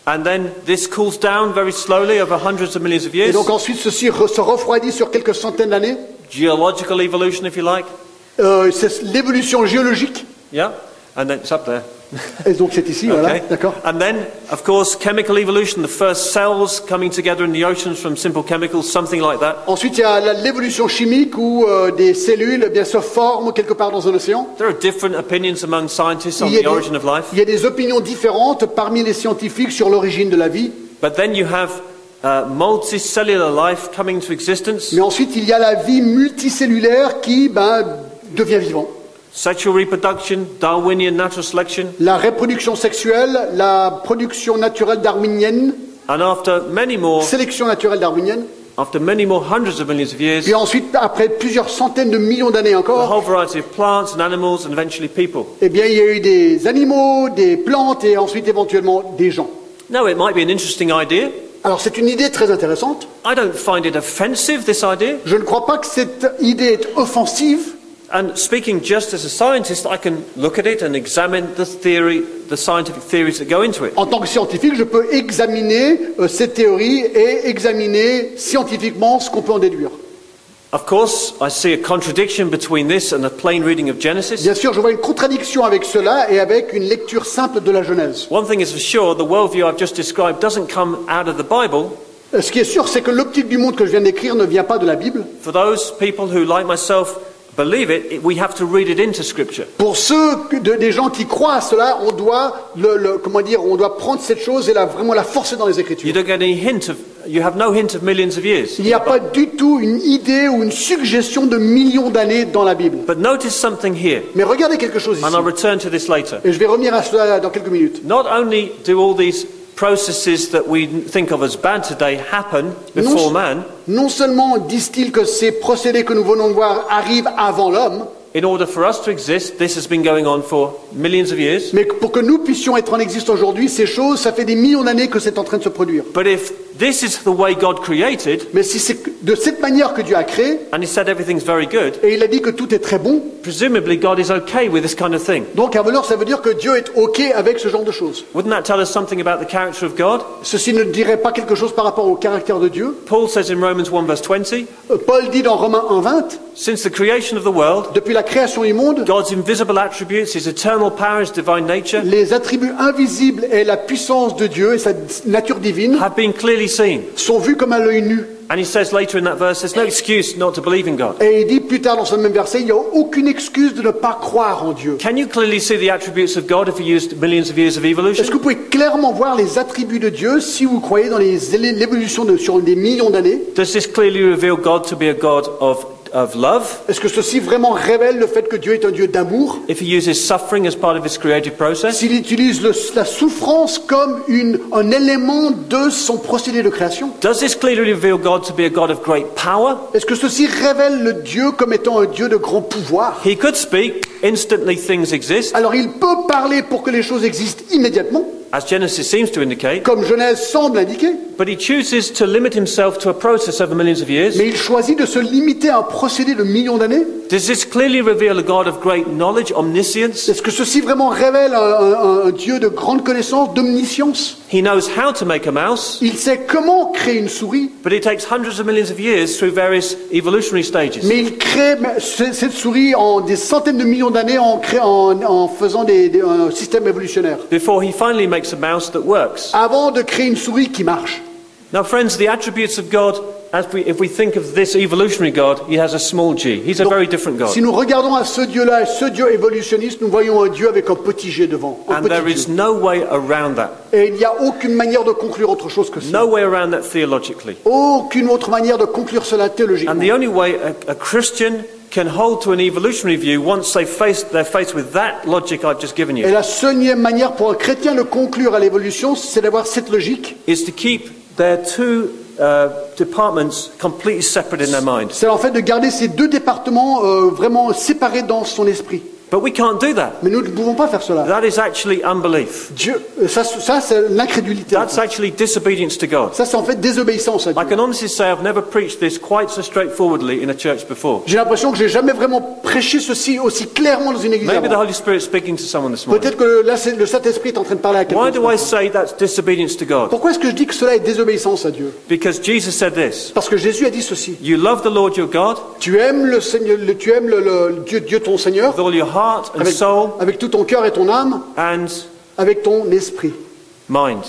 And then this cools down very slowly over hundreds of millions of Et years. donc ensuite, ceci re- se refroidit sur quelques centaines d'années. Geological evolution, if you like. Euh, c'est l'évolution géologique. Yeah? And then it's up there. Et donc c'est ici, voilà, Okay. d'accord. And then, of course, chemical evolution, the first cells coming together in the oceans from simple chemicals, something like that. Ensuite, il y a la- l'évolution chimique où euh, des cellules eh bien, se forment quelque part dans un océan. There are different opinions among scientists on Il y, a the origin des, of life. il y a des opinions différentes parmi les scientifiques sur l'origine de la vie. But then you have uh, multicellular life coming to existence. Mais ensuite, il y a la vie multicellulaire qui ben, devient vivant. Sexual reproduction, Darwinian natural selection. La reproduction sexuelle, la production naturelle darwinienne, And after many more, sélection naturelle darwinienne. after many more hundreds of millions of years, Puis ensuite, après plusieurs centaines de millions d'années a encore, whole variety of plants and animals and eventually people. eh bien, il y a eu des animaux, des plantes et ensuite éventuellement des gens. Now, it might be an interesting idea. Alors c'est une idée très intéressante. I don't find it offensive, this idea. Je ne crois pas que cette idée est offensive. And speaking just as a scientist, I can look at it and examine the theory, the scientific theories that go into it. En tant que scientifique, je peux examiner euh, cette théorie et examiner scientifiquement ce qu'on peut en déduire. Of course, I see a contradiction between this and a plain reading of Genesis. Bien sûr, je vois une contradiction avec cela et avec une lecture simple de la Genèse. One thing is for sure, the worldview I've just described doesn't come out of the Bible. Euh, Ce qui est sûr, c'est que l'optique du monde que je viens d'écrire ne vient pas de la Bible. For those people who, like myself, believe it, it- we have to read it into Scripture. Pour ceux que- de- des gens qui croient à cela, on doit le, le- comment dire, on doit prendre cette chose et la, vraiment la forcer dans les You Écritures. don't get any hint of, you have no hint of millions of years. Il n'y a pas du tout une idée ou une suggestion de millions d'années dans la Bible. But notice something here, Mais regardez quelque chose ici, and I'll return to this later. et je vais revenir à cela dans quelques minutes. Not only do all these processes that we think of as bad today happen before man, Non seulement disent-ils que ces procédés que nous venons de voir arrivent avant l'homme, in order for us to exist, this has been going on for millions of years. mais que pour que nous puissions être en existence aujourd'hui, ces choses, ça fait des millions d'années que c'est en train de se produire. But if this is the way God created, Mais si c'est de cette manière que Dieu a créé, and He said everything's very good, et il a dit que tout est très bon, presumably God is okay with this kind of thing. donc alors ça veut dire que Dieu est OK avec ce genre de choses. Wouldn't that tell us something about the character of God? Ceci ne dirait pas quelque chose par rapport au caractère de Dieu. Paul says in Romans one verse twenty, Euh, Paul dit dans Romains un vingt, since the creation of the world, depuis la création du monde, God's invisible attributes, His eternal power, His divine nature, les attributs invisibles et la puissance de Dieu et sa nature divine have been clearly seen. sont vus comme à l'œil nu. And he says later in that verse, there's no excuse not to believe in God. Et il dit plus tard dans ce même verset, il n'y a aucune excuse de ne pas croire en Dieu. Can you clearly see the attributes of God if you used millions of years of Est-ce evolution? que vous pouvez clairement voir les attributs de Dieu si vous croyez dans les- l'évolution de, sur des millions d'années? Does this clearly reveal God to be a God of, of love? Est-ce que ceci vraiment révèle le fait que Dieu est un Dieu d'amour? If he uses suffering as part of his creative process? S'il utilise le- la souffrance comme une, un élément de son procédé de création? Does this clearly reveal God to be a God of great power? Est-ce que ceci révèle le Dieu comme étant un Dieu de grand pouvoir? He could speak, instantly things exist, Alors il peut parler pour que les choses existent immédiatement, as Genesis seems to indicate, comme Genèse semble indiquer, but he chooses to limit himself to a process over millions of years. mais il choisit de se limiter à un procédé de millions d'années. Does this clearly reveal a God of great knowledge, omniscience? Est-ce que ceci vraiment révèle un, un- un Dieu de grande connaissance, d'omniscience? He knows how to make a mouse, Il sait comment créer une souris, but it takes hundreds of millions of years through various evolutionary stages. mais il crée ce- cette souris en des centaines de millions d'années en, crée- en- en faisant des- des- un système évolutionnaire, Before he finally makes a mouse that works. avant de créer une souris qui marche. Now, friends, the attributes of God, as we, if we think of this evolutionary God, he has a small g. He's a Donc, very different God. Si nous regardons à ce Dieu-là, ce Dieu évolutionniste, nous voyons un Dieu avec un petit G devant, un And petit there is Dieu. no way around that. Et il n'y a aucune manière de conclure autre chose que ça. No way around that theologically. Aucune autre manière de conclure cela théologiquement. And the only way a, a Christian can hold to an evolutionary view once they've faced, they're faced with that logic I've just given Et you la seule manière pour un chrétien de conclure à l'évolution, c'est d'avoir cette logique. is to keep their two uh, departments completely separate in their mind. C'est en fait de garder ces deux départements euh, vraiment séparés dans son esprit. But we can't do that. Mais nous ne pouvons pas faire cela. That is actually unbelief. Dieu, ça, ça c'est l'incrédulité. That's actually disobedience to God. Ça, c'est en fait désobéissance à Dieu. I can honestly say I've never preached this quite so straightforwardly in a church before. J'ai l'impression que j'ai jamais vraiment prêché ceci aussi clairement dans une église. Maybe the avant. Holy Spirit is speaking to someone this morning. Peut-être que là, c'est- le Saint-Esprit est en train de parler à Why quelqu'un. do I say that's disobedience to God? Pourquoi est-ce que je dis que cela est désobéissance à Dieu? Because Jesus said this. Parce que Jésus a dit ceci. You love the Lord your God Tu aimes le Seigneur, le- tu aimes le, le- le Dieu, Dieu ton Seigneur with all your heart and avec, soul avec tout ton cœur et ton âme, and avec ton esprit. mind.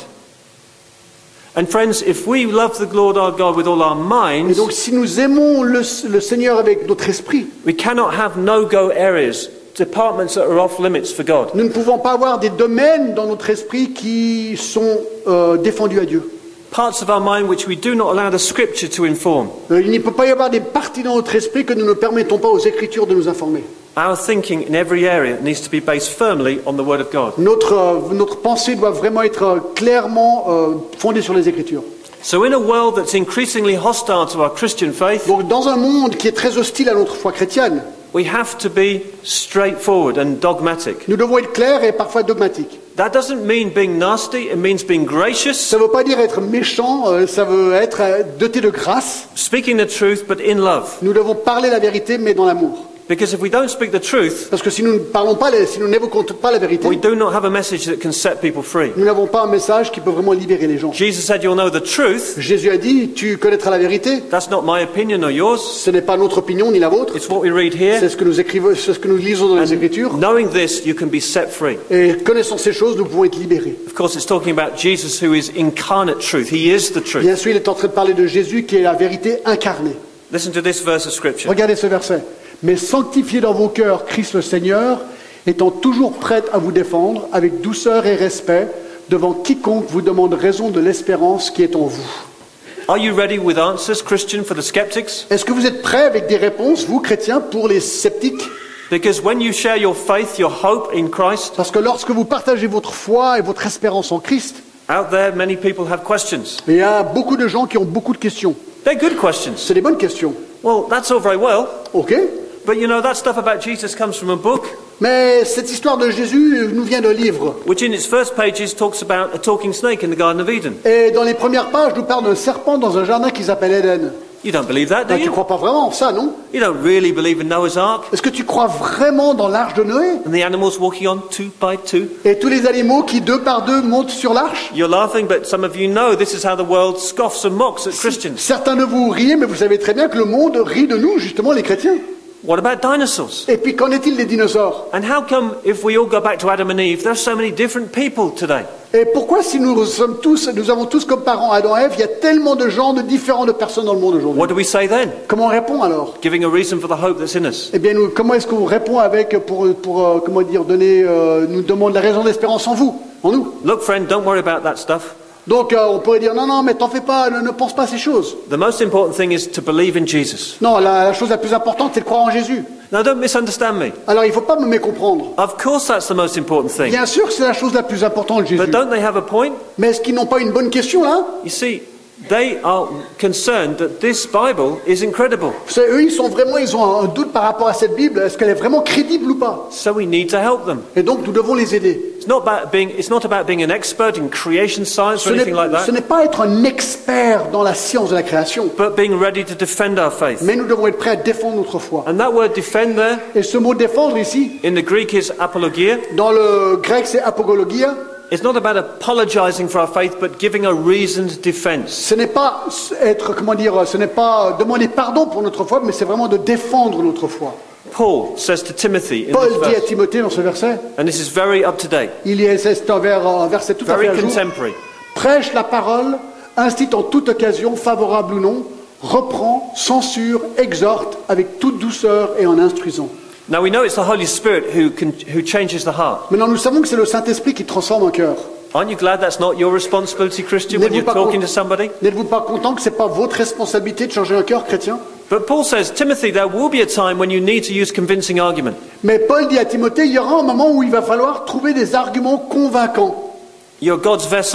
And friends, if we love the Lord our God with all our Et minds, donc, si nous aimons le, le Seigneur avec notre esprit, we cannot have no-go areas, departments that are off limits for God. nous ne pouvons pas avoir des domaines dans notre esprit qui sont euh, défendus à Dieu. Parts of our mind which we do not allow the Scripture to inform. Euh, il ne peut pas y avoir des parties dans notre esprit que nous ne permettons pas aux Écritures de nous informer. Our thinking in every area needs to be based firmly on the Word of God. Notre, euh, notre pensée doit vraiment être euh, clairement euh, fondée sur les Écritures. So in a world that's increasingly hostile to our Christian faith, Donc, dans un monde qui est très hostile à notre foi chrétienne, we have to be straightforward and dogmatic. nous devons être clairs et parfois dogmatiques. That doesn't mean being nasty, it means being gracious, Ça ne veut pas dire être méchant, euh, ça veut être euh, doté de grâce. speaking the truth but in love. Nous devons parler la vérité, mais dans l'amour. Because if we don't speak the truth, Parce que si nous ne parlons pas, les- si nous n'évoquons pas la vérité, we do not have a message that can set people free. nous n'avons pas un message qui peut vraiment libérer les gens. Jesus said, you'll know the truth. Jésus a dit, tu connaîtras la vérité. That's not my opinion or yours. Ce n'est pas notre opinion ni la vôtre. It's what we read here. C'est ce que nous écrivons, c'est ce que nous lisons dans les Écritures. Knowing this, you can be set free. Et connaissant ces choses, nous pouvons être libérés. Of course, it's talking about Jesus who is incarnate truth. He is the truth. Bien sûr, il est en train de parler de Jésus qui est la vérité incarnée. Listen to this verse of Scripture. Regardez ce verset. Mais sanctifiez dans vos cœurs Christ le Seigneur, étant toujours prêt à vous défendre avec douceur et respect devant quiconque vous demande raison de l'espérance qui est en vous. Are you ready with answers, Christian, for the skeptics? Est-ce que vous êtes prêts avec des réponses, vous chrétiens, pour les sceptiques? Because when you share your faith, your hope in Christ, Parce que lorsque vous partagez votre foi et votre espérance en Christ, out there many people have questions. il y a beaucoup de gens qui ont beaucoup de questions. They're good questions. C'est des bonnes questions. Well, that's all very well. Ok? But you know, that stuff about Jesus comes from a book, Mais cette histoire de Jésus nous vient d'un livre. which in its first pages talks about a talking snake in the Garden of Eden. Et dans les premières pages, nous parle d'un serpent dans un jardin qui s'appelle Éden. You don't believe that, do Ah, tu you? crois pas vraiment en ça, non? You don't really believe in Noah's Ark Est-ce que tu crois vraiment dans l'arche de Noé? and the animals walking on two by two? Et tous les animaux qui, deux par deux, montent sur l'arche? You're laughing, but some of you know this is how the world scoffs and mocks at Christians. Certains de vous riez, mais vous savez très bien que le monde rit de nous, justement, les chrétiens. What about dinosaurs? Et puis, qu'en est-il des dinosaures? And how come, if we all go back to Adam and Eve, there are so many different people today? Et pourquoi, si nous sommes tous, nous avons tous comme parents Adam et Ève, il y a tellement de gens, de différentes personnes dans le monde aujourd'hui? What do we say then? Comment on répond alors? Giving a reason for the hope that's in us. Eh bien, nous, comment est-ce qu'on répond avec, pour, pour euh, comment dire, donner, euh, nous demande la raison d'espérance en vous, en nous? Look, friend, don't worry about that stuff. Donc, euh, on pourrait dire, non, non, mais t'en fais pas, ne, ne pense pas à ces choses. The most important thing is to believe in Jesus. Non, la, la chose la plus importante, c'est de croire en Jésus. Now, don't misunderstand me. Alors, il ne faut pas me mécomprendre. Of course, that's the most important thing. Bien sûr que c'est la chose la plus importante, Jésus. But don't they have a point? Mais est-ce qu'ils n'ont pas une bonne question, là? You see, they are concerned that this Bible is incredible. Vous savez, eux, ils sont vraiment, ils ont un, un doute par rapport à cette Bible. Est-ce qu'elle est vraiment crédible ou pas? So we need to help them. Et donc, nous devons les aider. It's not about being, it's not about being an expert in creation science Ce or n'est anything like ce that, n'est pas être un expert dans la science de la création, but being ready to defend our faith. mais nous devons être prêts à défendre notre foi. And that word defend there, Et ce mot défendre ici, in the Greek is apologia. dans le grec, c'est apogologia. It's not about apologizing for our faith, but giving a reasoned defense. Ce n'est pas être, comment dire, ce n'est pas demander pardon pour notre foi, mais c'est vraiment de défendre notre foi. Paul says to Timothy in Paul this dit à verse, Timothée dans ce verset, and this is very up to date, il y a c'est un vers- un verset tout à fait very à jour. contemporary. Prêche la parole, incite en toute occasion, favorable ou non, reprend, censure, exhorte avec toute douceur et en instruisant. Now we know it's the Holy Spirit who, can, who changes the heart. Maintenant, nous savons que c'est le Saint-Esprit qui transforme un cœur. Aren't you glad that's not your responsibility, Christian, when N'êtes-vous you're pas, talking con- to somebody? n'êtes-vous pas content que ce n'est pas votre responsabilité de changer un cœur chrétien? But Paul says, Timothy, there will be a time when you need to use convincing argument. Mais Paul dit à Timothée, il y aura un moment où il va falloir trouver des arguments convaincants. You're God's vessel.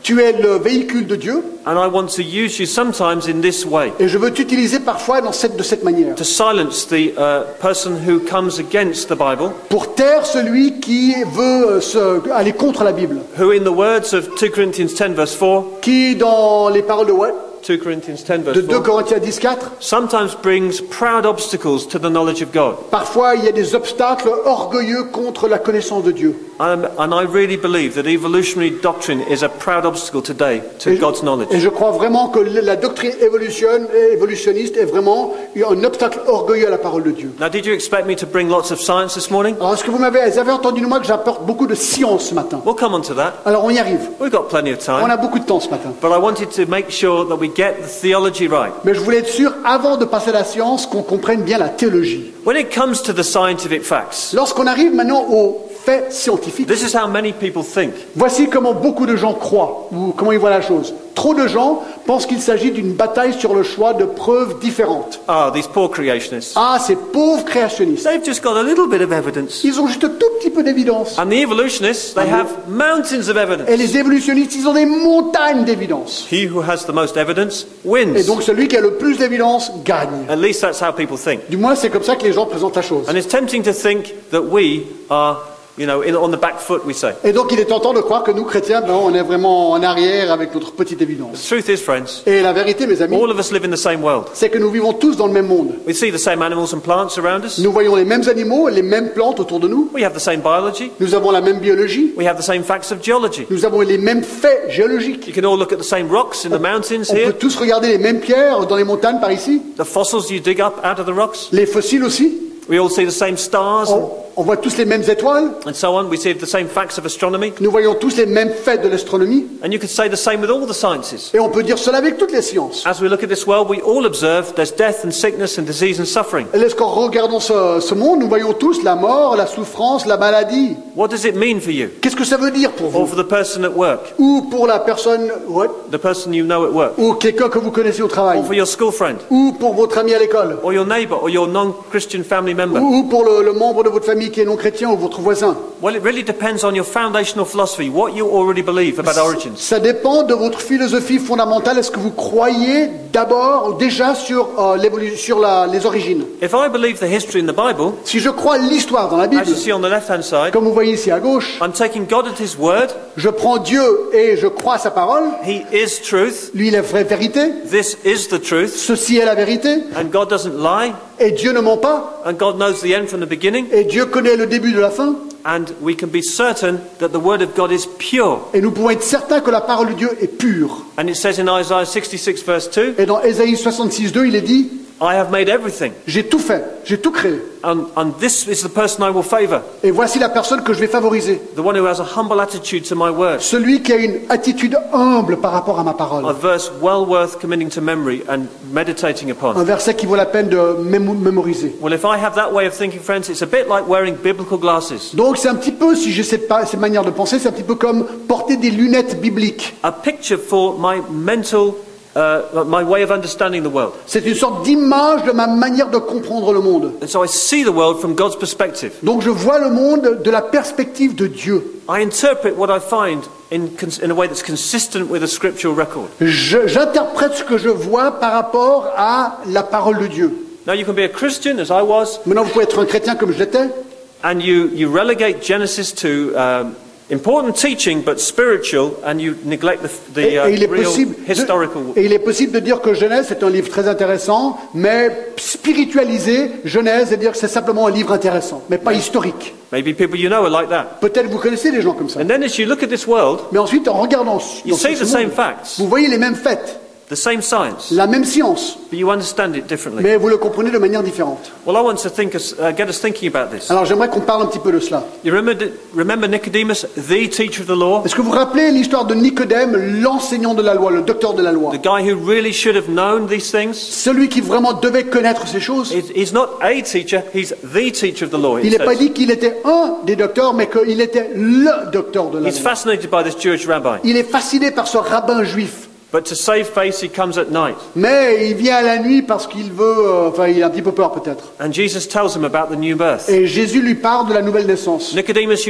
Tu es le véhicule de Dieu and I want to use you sometimes in this way. et je veux t'utiliser parfois dans cette, de cette manière To silence the uh, person who comes against the Bible, pour taire celui qui veut euh, se, aller contre la Bible, who in the words of two Corinthians ten verse four, qui dans les paroles de, ouais, two Corinthians ten de verse deux four, Corinthiens dix, quatre, sometimes brings proud obstacles to the knowledge of God. parfois il y a des obstacles orgueilleux contre la connaissance de Dieu. Um, and I really believe that evolutionary doctrine is a proud obstacle today to Et, God's knowledge. et je crois vraiment que la doctrine évolution- évolutionniste est vraiment un obstacle orgueilleux à la parole de Dieu. Now, did you expect me to bring lots of science this morning? Alors, est-ce que vous m'avez vous avez entendu de moi que j'apporte beaucoup de science ce matin? We'll come on to that. Alors, on y arrive. We've got plenty of On time. a beaucoup de temps ce matin. But I wanted to make sure that we get the theology right. Mais je voulais être sûr, avant de passer à la science, qu'on comprenne bien la théologie. When it comes to the scientific facts, Lorsqu'on arrive maintenant aux faits scientifiques, this is how many people think. voici comment beaucoup de gens croient, ou comment ils voient la chose. Trop de gens pensent qu'il s'agit d'une bataille sur le choix de preuves différentes. Ah, these poor creationists. Ah, ces pauvres créationnistes. They've just got a little bit of evidence. Ils ont juste un tout petit peu d'évidence. And the evolutionists, they have mountains of Et evidence. les évolutionnistes, ils ont des montagnes d'évidence. He who has the most evidence Et wins. donc celui qui a le plus d'évidence gagne. At least that's how people think. Du moins, c'est comme ça que les gens présentent la chose. And it's tempting to think that we are, you know, in, on the back foot, we say. Et donc il est tentant de croire que nous, chrétiens, ben, on est vraiment en arrière avec notre petite évidence. The truth is, friends, Et la vérité, mes amis, all of us live in the same world. c'est que nous vivons tous dans le même monde. We see the same animals and plants around us. Nous voyons les mêmes animaux, les mêmes plantes autour de nous. We have the same biology. Nous avons la même biologie. We have the same facts of geology. Nous avons les mêmes faits géologiques. You can all look at the same rocks in the mountains On here. peut tous regarder les mêmes pierres dans les montagnes par ici. The fossils you dig up out of the rocks. Les fossiles aussi. We all see the same stars and, On, on voit tous les mêmes étoiles. and so on. We see the same facts of astronomy. Nous voyons tous les mêmes faits de l'astronomie. And you could say the same with all the sciences. Et on peut dire cela avec toutes les sciences. As we look at this world, we all observe there's death and sickness and disease and suffering. Et lorsqu'en regardons ce, ce monde, nous voyons tous la mort, la souffrance, la maladie. What does it mean for you? Qu'est-ce que ça veut dire pour Or vous? for the person at work? Ou pour la personne, ouais, The person you know at work? ou quelqu'un que vous connaissez au travail. Or for your school friend? Ou pour votre ami à l'école. Or your neighbour? Or your non-Christian family member? Ou pour le, le membre de votre famille qui est non chrétien ou votre voisin. Well, it really depends on your foundational philosophy, what you already believe about origins. Ça dépend de votre philosophie fondamentale. Est-ce que vous croyez d'abord, déjà sur, euh, l'évolu- sur la, les origines? If I believe the history in the Bible, Si je crois l'histoire dans la Bible, as you see on the left-hand side, comme vous voyez ici à gauche, I'm taking God at His word. je prends Dieu et je crois à sa parole. He is truth. Lui, il est vraie vérité. This is the truth. Ceci est la vérité. And God doesn't lie. Et Dieu ne ment pas. And God knows the end from the beginning. Et Dieu connaît le début de la fin. And we can be certain that the word of God is pure. Et nous pouvons être certains que la parole de Dieu est pure. And it says in Isaiah sixty-six verse two, Et dans Ésaïe soixante-six, deux, il est dit, I have made everything. j'ai tout fait, j'ai tout créé. And, and this is the person I will favour. Et voici la personne que je vais favoriser. The one who has a humble attitude to my word. Celui qui a une attitude humble par rapport à ma parole. A verse well worth committing to memory and meditating Un upon. verset qui vaut la peine de mémo- mémoriser. Well, if I have that way of thinking, friends, it's a bit like wearing biblical glasses. Donc c'est un petit peu, si j'ai cette, pa- cette manière de penser, c'est un petit peu comme porter des lunettes bibliques. A picture for my mental, uh, my way of understanding the world. C'est une sorte d'image de ma manière de comprendre le monde. And so I see the world from God's perspective. Donc je vois le monde de la perspective de Dieu. I interpret what I find in, cons- in a way that's consistent with a scriptural record. Je- J'interprète ce que je vois par rapport à la parole de Dieu. Now, you can be a Christian, as I was, Maintenant, vous pouvez être un chrétien comme je l'étais, and you, you relegate Genesis to um, important teaching, but spiritual, and you neglect the, the et, uh, et il est real possible historical. de, et il est possible de dire que Genèse est un livre très intéressant, mais spiritualiser Genèse et dire que c'est simplement un livre intéressant, mais pas historique. Maybe people you know are like that. Peut-être vous connaissez des gens comme ça. And then as you look at this world, Mais ensuite, en regardant you dans see ce the same monde, facts, vous voyez les mêmes faits, the same science, la même science, but you understand it differently. mais vous le comprenez de manière différente. Well, I want to think us, uh, get us thinking about this. Alors j'aimerais qu'on parle un petit peu de cela. You remember, remember Nicodemus, the teacher of the law, Est-ce que vous vous rappelez l'histoire de Nicodème, l'enseignant de la loi, le docteur de la loi? the guy who really should have known these things? Celui qui vraiment devait connaître ces choses. He's he's not a teacher, he's the teacher of the law. it Il n'est pas says. dit qu'il était un des docteurs, mais qu'il était le docteur de la He's loi. fascinated by this Jewish rabbi. Il est fasciné par ce rabbin juif. But to save face, he comes at night. Mais il vient à la nuit parce qu'il veut, euh, enfin il a un petit peu peur peut-être. And Jesus tells him about the new birth. Et Jésus lui parle de la nouvelle naissance. Nicodemus, you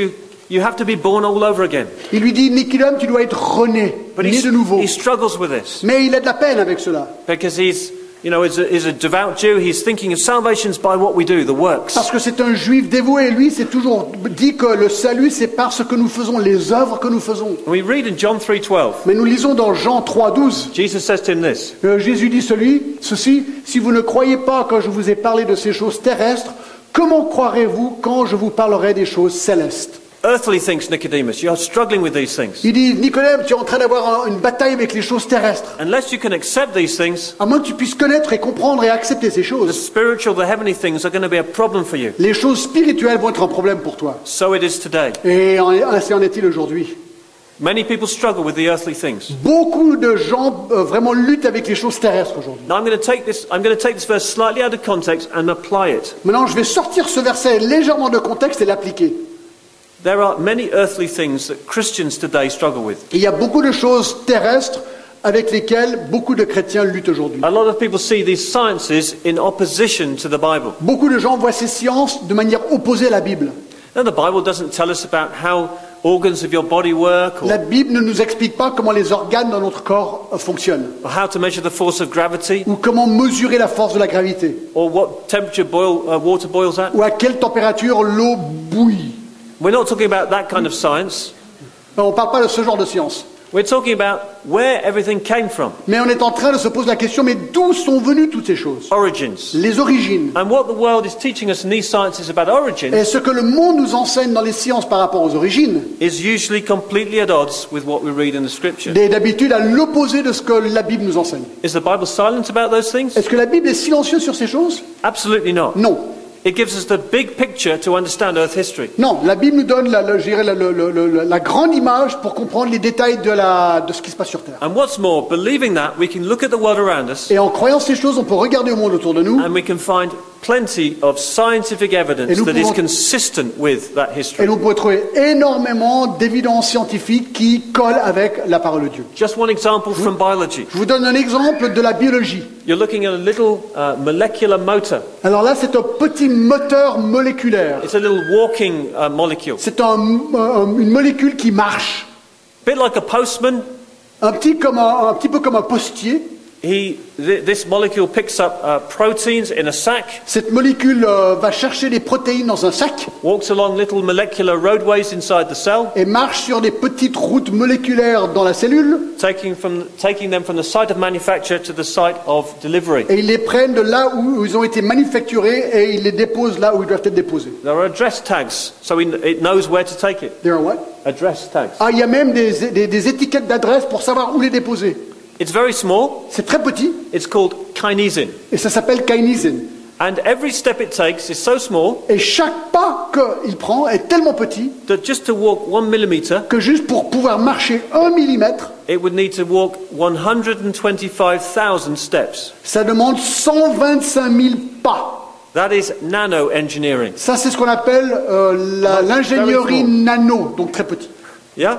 you have to be born all over again. Il lui dit, Nicodème, tu dois être rené, But né he, de nouveau. he struggles with this Mais il a de la peine avec cela. because he's, you know, as a, as a devout Jew, he's thinking of salvation's by what we do, the works. Parce que c'est un juif dévoué, et lui, c'est toujours dit que le salut, c'est par ce que nous faisons, les œuvres que nous faisons. We read in John three twelve, Mais nous lisons dans Jean trois douze, Jesus says to him this, euh, Jésus dit celui, ceci, si vous ne croyez pas quand je vous ai parlé de ces choses terrestres, comment croirez-vous quand je vous parlerai des choses célestes? earthly things, Nicodemus, you're struggling with these things. Il dit, Nicodème, tu es en train d'avoir une bataille avec les choses terrestres. Unless you can accept these things, À moins que tu puisses connaître et comprendre et accepter ces the choses, spiritual, the heavenly things are going to be a problem for you. les choses spirituelles vont être un problème pour toi. So it is today. Et en- ainsi en est-il aujourd'hui. Many people struggle with the earthly things. Beaucoup de gens euh, vraiment luttent avec les choses terrestres aujourd'hui. Now I'm going to take this, I'm going to take this verse slightly out of context and apply it. Maintenant, je vais sortir ce verset légèrement de contexte et l'appliquer. There are many earthly things that Christians today struggle with. Il y a beaucoup de choses terrestres avec lesquelles beaucoup de chrétiens luttent aujourd'hui. A lot of people see these sciences in opposition to the Bible. Beaucoup de gens voient ces sciences de manière opposée à la Bible. Now the Bible doesn't tell us about how organs of your body work La or, Bible ne nous explique pas comment les organes dans notre corps euh, fonctionnent, or how to measure the force of gravity ou comment mesurer la force de la gravité, or what temperature boil, uh, water boils at. ou à quelle température l'eau bouille. We're not talking about that kind of science. On ne parle pas de ce genre de science. We're talking about where everything came from, Mais on est en train de se poser la question, mais d'où sont venues toutes ces choses? origins. Les origines. And what the world is teaching us in these sciences about origins Et ce que le monde nous enseigne dans les sciences par rapport aux origines is usually completely at odds with what we read in the scripture. est d'habitude à l'opposé de ce que la Bible nous enseigne. Is the Bible silent about those things? Est-ce que la Bible est silencieuse sur ces choses? Absolutely not. Non. It gives us the big picture to understand Earth history. Non, la Bible nous donne la, la, je dirais la, la- la- la- la grande image pour comprendre les détails de, la, de ce qui se passe sur Terre. And what's more, believing that, we can look at the world around us Et en croyant ces choses, on peut regarder au monde autour de nous and we can find plenty of scientific evidence Et nous that is pouvons- consistent with that et history. nous pouvons trouver énormément d'évidences scientifiques qui collent avec la parole de Dieu. Just one example from biology. Je vous donne un exemple de la biologie. You're looking at a little uh, molecular motor. Alors là, c'est un petit moteur moléculaire. It's a little walking uh, molecule. C'est un- un- une molécule qui marche. Bit like a postman, Un petit, comme un, un petit peu comme un postier. he, th- this molecule picks up uh, proteins in a sac, Cette molécule euh, va chercher des protéines dans un sac walks along little molecular roadways inside the cell, et marche sur des petites routes moléculaires dans la cellule. taking, from, taking them from the site of manufacture to the site of delivery. Et ils les prennent de là où ils ont été manufacturés et ils les déposent là où ils doivent être déposés. There are address tags, so we- it knows where to take it. There are what? Address tags. Ah, il y a même des, des- des étiquettes d'adresse pour savoir où les déposer. It's very small. C'est très petit It's called kinesin. et ça s'appelle kinesin. And every step it takes is so small Et chaque pas qu'il prend est tellement petit that just to walk one millimeter, que juste pour pouvoir marcher un millimètre, it would need to walk one hundred twenty-five thousand steps. ça demande cent vingt-cinq mille pas. That is nano engineering. Ça, c'est ce qu'on appelle euh, la- l'ingénierie nano, donc très petit. Yeah?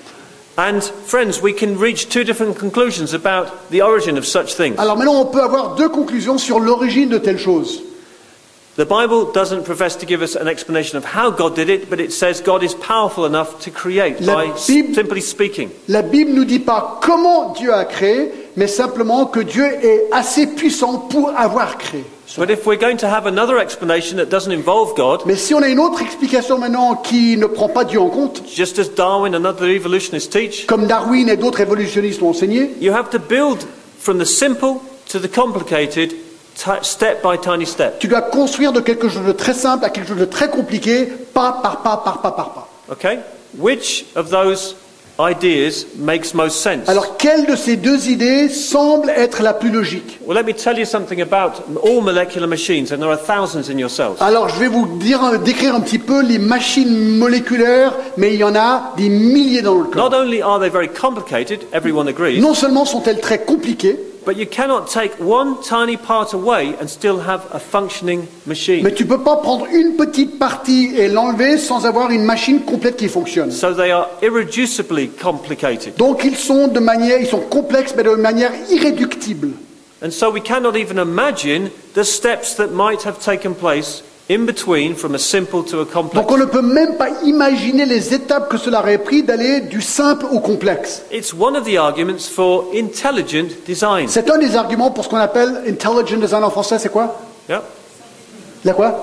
And friends, we can reach two different conclusions about the origin of such things. Alors maintenant, on peut avoir deux conclusions sur l'origine de telles choses. The Bible doesn't profess to give us an explanation of how God did it, but it says God is powerful enough to create La by s- Bible- simply speaking. La Bible ne nous dit pas comment Dieu a créé, mais simplement que Dieu est assez puissant pour avoir créé. But if we're going to have another explanation that doesn't involve God, Mais si on a une autre explication maintenant qui ne prend pas Dieu en compte, just as Darwin and other evolutionists teach, comme Darwin et d'autres évolutionnistes l'ont enseigné, you have to build from the simple to the complicated, t- step by tiny step. tu dois construire de quelque chose de très simple à quelque chose de très compliqué, pas par pas, par pas, par pas. Okay? Which of those ideas makes most sense? Alors, quelle de ces deux idées semble être la plus logique? Well, let me tell you something about all molecular machines, and there are thousands in your cells. Alors, je vais vous dire, décrire un petit peu les machines moléculaires, mais il y en a des milliers dans le corps. Not only are they very complicated, everyone agrees, Non seulement sont-elles très compliquées, but you cannot take one tiny part away and still have a functioning machine. mais tu peux pas prendre une petite partie et l'enlever sans avoir une machine complète qui fonctionne. So they are irreducibly complicated. Donc, ils sont de manière, ils sont complexes, mais de manière irréductible. And so we cannot even imagine the steps that might have taken place in between from a simple to a complex. Donc on ne peut même pas imaginer les étapes que cela aurait pris d'aller du simple au complexe. It's one of the arguments for intelligent design. C'est un des arguments pour ce qu'on appelle intelligent design en français, c'est quoi? Yeah. La quoi?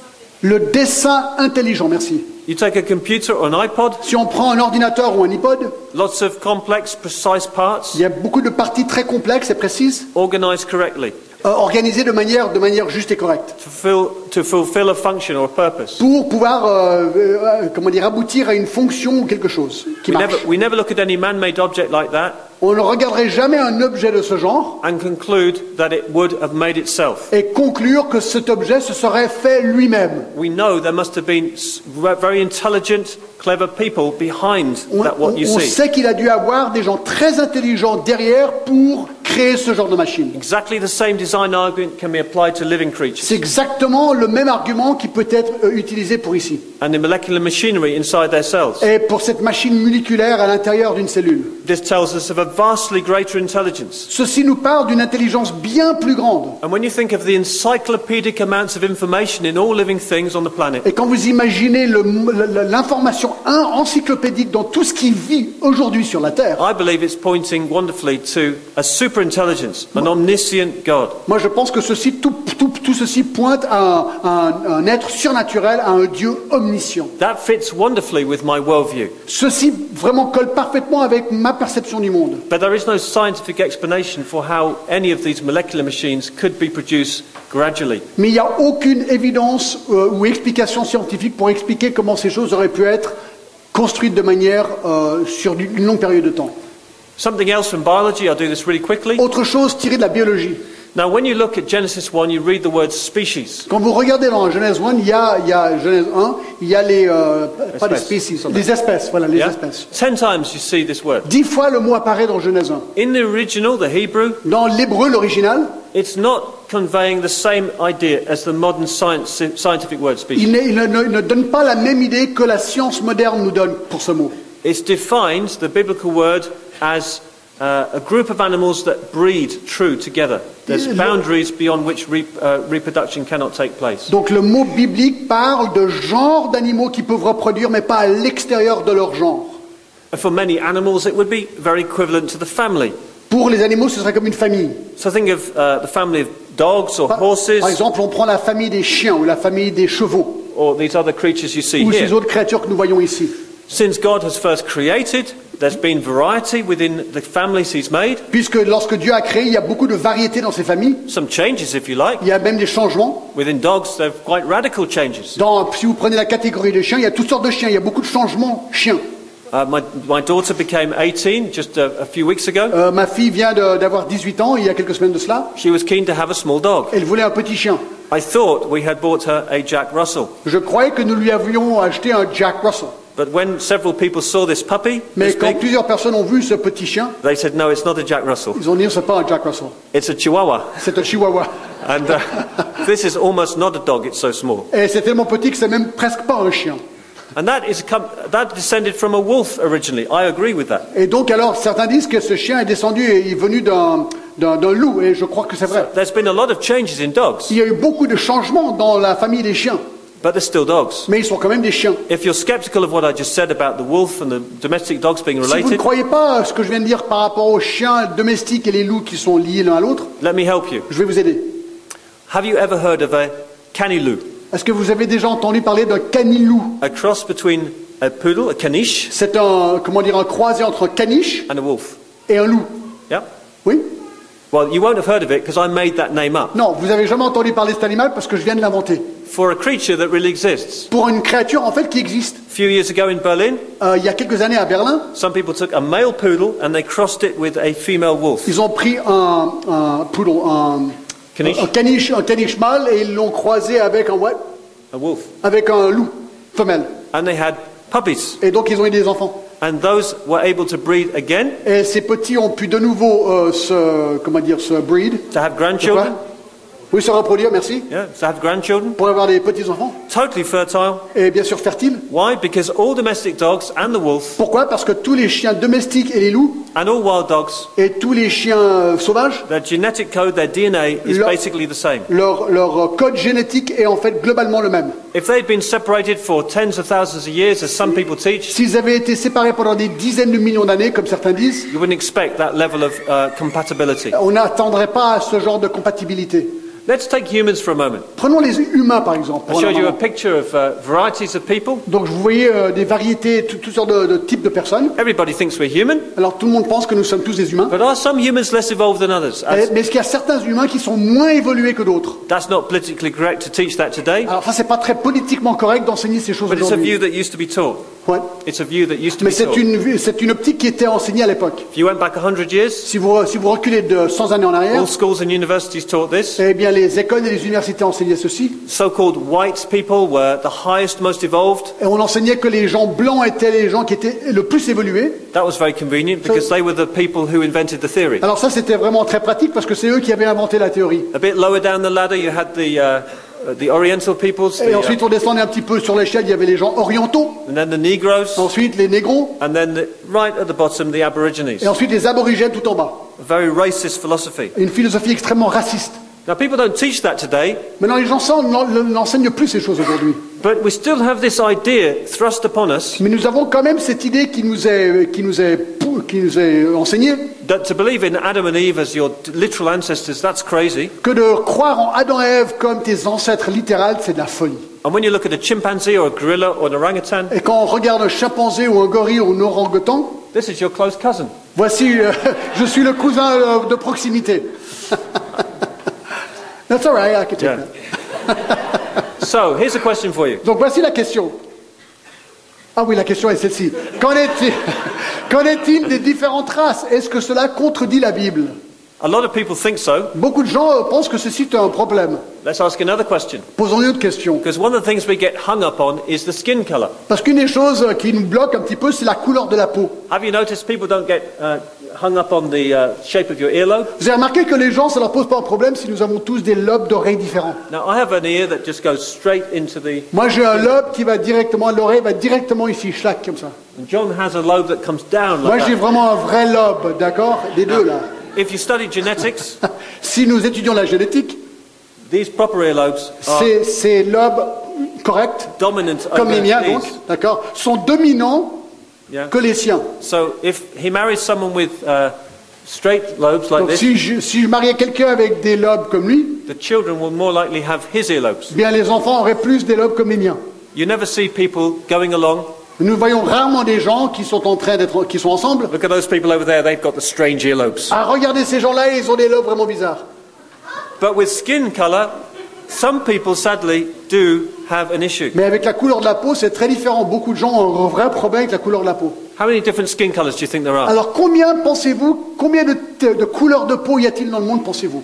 Le dessin intelligent, merci. You take a computer or an iPod, Si on prend un ordinateur ou un iPod, lots of complex, precise parts, il y a beaucoup de parties très complexes et précises, organized correctly euh, organisées de manière, de manière juste et correcte, to fulfill, to fulfill a function or a purpose. pour pouvoir, euh, euh, comment dire, aboutir à une fonction ou quelque chose qui We marche. never, we never look at any man-made object like that On ne regarderait jamais un objet de ce genre and conclude that it would have made itself. et conclure que cet objet se serait fait lui-même. We know there must have been s- very intelligent, clever people behind On, that what you on- on see. sait qu'il a dû avoir des gens très intelligents derrière pour créer ce genre de machine. Exactly the same design argument can be applied to living creatures C'est exactement le même argument qui peut être euh, utilisé pour ici. and the molecular machinery inside their cells. Et pour cette machine moléculaire à l'intérieur d'une cellule. This tells us of a vastly greater intelligence. Ceci nous parle d'une intelligence bien plus grande. And when you think of the encyclopedic amounts of information in all living things on the planet, Et quand vous imaginez le- le- l'information un- encyclopédique dans tout ce qui vit aujourd'hui sur la Terre, I believe it's pointing wonderfully to a superintelligence, an omniscient God. moi je pense que ceci, tout, tout- tout ceci pointe à un, un- un être surnaturel, à un Dieu omniscient. That fits wonderfully with my worldview. Ceci vraiment colle parfaitement avec ma perception du monde. But there is no scientific explanation for how any of these molecular machines could be produced gradually. Mais il n'y a aucune évidence euh, ou explication scientifique pour expliquer comment ces choses auraient pu être construites de manière euh, sur une longue période de temps. Something else from biology, I'll do this really quickly. Autre chose tirée de la biologie. Now, when you look at Genesis one, you read the word species. Quand vous regardez dans Genèse un, il y a, il y a Genèse un, il y a les euh, pas les Espèces. species, les espèces, voilà les Yeah? espèces. Ten times you see this word. Dix fois le mot apparaît dans Genèse un. In the original, the Hebrew, Dans l'hébreu, l'original, it's not conveying the same idea as the modern science, scientific word species. il, n'est- il ne, ne- ne donne pas la même idée que la science moderne nous donne pour ce mot. It defines the biblical word as uh, a group of animals that breed true together. There's Le- boundaries beyond which re- uh, reproduction cannot take place. Donc le mot biblique parle de genre d'animaux qui peuvent reproduire, mais pas à l'extérieur de leur genre. And for many animals, it would be very equivalent to the family. Pour les animaux, ce serait comme une famille. So think of uh, the family of dogs or Par, horses par exemple, on prend la famille des chiens ou la famille des chevaux or these other creatures you see ou ces here. autres créatures que nous voyons ici. Since God has first created, there's been variety within the families He's made. Puisque lorsque Dieu a créé, il y a beaucoup de variétés dans ces familles. Some changes, if you like. Il y a même des changements. Within dogs, there are quite radical changes. Dans, si vous prenez la catégorie des chiens, il y a toutes sortes de chiens. Il y a beaucoup de changements chiens. Uh, my, my daughter became eighteen just a, a few weeks ago. Euh, ma fille vient de- d'avoir dix-huit ans, il y a quelques semaines de cela. She was keen to have a small dog. Elle voulait un petit chien. I thought we had bought her a Jack Russell. Je croyais que nous lui avions acheté un Jack Russell. But when several people saw this puppy, Mais this quand big, plusieurs personnes ont vu ce petit chien, they said, no, it's not a Jack Russell. ils ont dit c'est pas un Jack Russell, It's a Chihuahua. c'est un Chihuahua. And uh, this is almost not a dog, it's so small. Et c'est tellement petit que c'est même presque pas un chien. And that, is a, com- that descended from a wolf originally. I agree with that. Et donc alors, certains disent que ce chien est descendu et est venu d'un d'un- d'un loup, et je crois que c'est vrai. There's been a lot of changes in dogs, Il y a eu beaucoup de changements dans la famille des chiens, but they're still dogs. mais ils sont quand même des chiens. If you're skeptical of what I just said about the wolf and the domestic dogs being Si vous ne related, croyez pas à ce que je viens de dire par rapport aux chiens domestiques et les loups qui sont liés l'un à l'autre, let me help you. je vais vous aider. Have you ever heard of a canilou? Est-ce que vous avez déjà entendu parler d'un canilou? A cross between a poodle, a caniche, C'est un, comment dire, un croisé entre un caniche and a wolf. et un loup. Yeah? Oui? Well, you won't have heard of it because I made that name up. Non, vous avez jamais entendu parler de cet animal parce que je viens de l'inventer. For a creature that really exists. Pour une créature en fait qui existe. A few years ago in Berlin, Euh, il y a quelques années à Berlin, some people took a male poodle and they crossed it with a female wolf. ils ont pris un, un poodle, un Caniche. un caniche, un caniche mâle et ils l'ont croisé avec un what? A wolf. Avec un loup femelle. And they had puppies. Et donc ils ont eu des enfants. And those were able to breed again, Et ces petits ont pu de nouveau euh, se, comment dire, se breed, to have je crois, grandchildren. Oui, se reproduire, merci. yeah, to have grandchildren, Pour avoir des petits-enfants. totally fertile. Et bien sûr fertile. Why? Because all domestic dogs and the wolf Pourquoi? Parce que tous les chiens domestiques et les loups, and all wild dogs, et tous les chiens euh, sauvages, their genetic code, their D N A is Leur- basically the same. leur, leur euh, code génétique est en fait globalement le même. If they'd been separated for tens of thousands of years, as some people teach, S'ils avaient été séparés pendant des dizaines de millions d'années, comme certains disent, you wouldn't expect that level of uh, compatibility. on n'attendrait pas à ce genre de compatibilité. Let's take humans for a moment. Prenons les humains par exemple. I pour un showed you a moment. picture of uh, varieties of people. Donc vous voyez euh, des variétés, tout- toutes sortes de, de types de personnes. Everybody thinks we're human, Alors tout le monde pense que nous sommes tous des humains. but are some humans less evolved than others? Eh, As- Mais est-ce qu'il y a certains humains qui sont moins évolués que d'autres? That's not politically correct to teach that today, Alors ça c'est pas très politiquement correct d'enseigner ces choses but it's a view aujourd'hui. that used to be taught. Ouais. It's a view that used to Mais be c'est taught. une, vue- c'est une optique qui était enseignée à l'époque. If you went back a hundred years, Si vous, si vous reculez de cent années en arrière, all schools and universities taught this. eh bien les écoles et les universités enseignaient ceci. So-called white people were the highest, most evolved. Et on enseignait que les gens blancs étaient les gens qui étaient le plus évolués. That was very convenient because they were the people who invented the theory. Alors ça c'était vraiment très pratique parce que c'est eux qui avaient inventé la théorie. A bit lower down the ladder, you had the uh, uh, the Oriental peoples, Et the, uh, ensuite on descendait un petit peu sur l'échelle, il y avait les gens orientaux, and then the Negroes, ensuite les négros, and then the, right at the bottom, the Aborigines. et ensuite les aborigènes tout en bas. A very racist philosophy. Une philosophie extrêmement raciste. Now, people don't teach that today, Maintenant les gens s'en- n'en- n'enseignent plus ces choses aujourd'hui. but we still have this idea thrust upon us Mais nous avons quand même cette idée qui nous est, qui nous est, pou- qui nous est enseignée, that to believe in Adam and Eve as your literal ancestors, that's crazy. que de croire en Adam et Ève comme tes ancêtres littéraux, c'est de la folie. And when you look at a chimpanzee or a gorilla or an orangutan, Et quand on regarde un chimpanzé ou un gorille ou un orang-outan, this is your close cousin. voici, euh, je suis le cousin euh, de proximité. That's all right, I can take Yeah. that. So, here's a question for you. Donc voici la question. Ah oui, la question est celle-ci. Qu'en est-il, qu'en est-il des différentes races? Est-ce que cela contredit la Bible? A lot of people think so. Beaucoup de gens euh, pensent que ceci est un problème. Let's ask another question. Posons une autre question. Because one of the things we get hung up on is the skin color. Parce qu'une des choses euh, qui nous bloque un petit peu, c'est la couleur de la peau. Have you noticed people don't get uh, hung up on the uh, shape of your earlobe? Vous avez remarqué que les gens, ça leur pose pas un problème si nous avons tous des lobes d'oreilles différents. Now, I have an ear that just goes straight into the... Moi, j'ai un lobe qui va directement, l'oreille va directement ici, schlac, comme ça. And John has a lobe that comes down Moi, like j'ai that. vraiment un vrai lobe, d'accord? Les deux, là. If you study genetics, Si nous étudions la génétique, these proper earlobes are ces, ces lobes corrects, dominant comme over les miens, donc, these. d'accord, sont dominants Yeah. que les siens. So if he marries someone with uh, straight lobes like Donc, this, si je, si je mariais quelqu'un avec des lobes comme lui, the children will more likely have his earlobes. eh bien, les enfants auraient plus des lobes comme les miens. You never see people going along. Nous voyons rarement des gens qui sont en train d'être, qui sont ensemble. Look at those people over there, they've got the strange earlobes. À regarder ces gens-là, ils ont des lobes vraiment bizarres. But with skin color, some people sadly do have an issue. Mais avec la couleur de la peau, c'est très différent. Beaucoup de gens ont un vrai problème avec la couleur de la peau. How many different skin colors do you think there are? Alors combien pensez-vous, combien de, de couleurs de peau y a-t-il dans le monde, pensez-vous?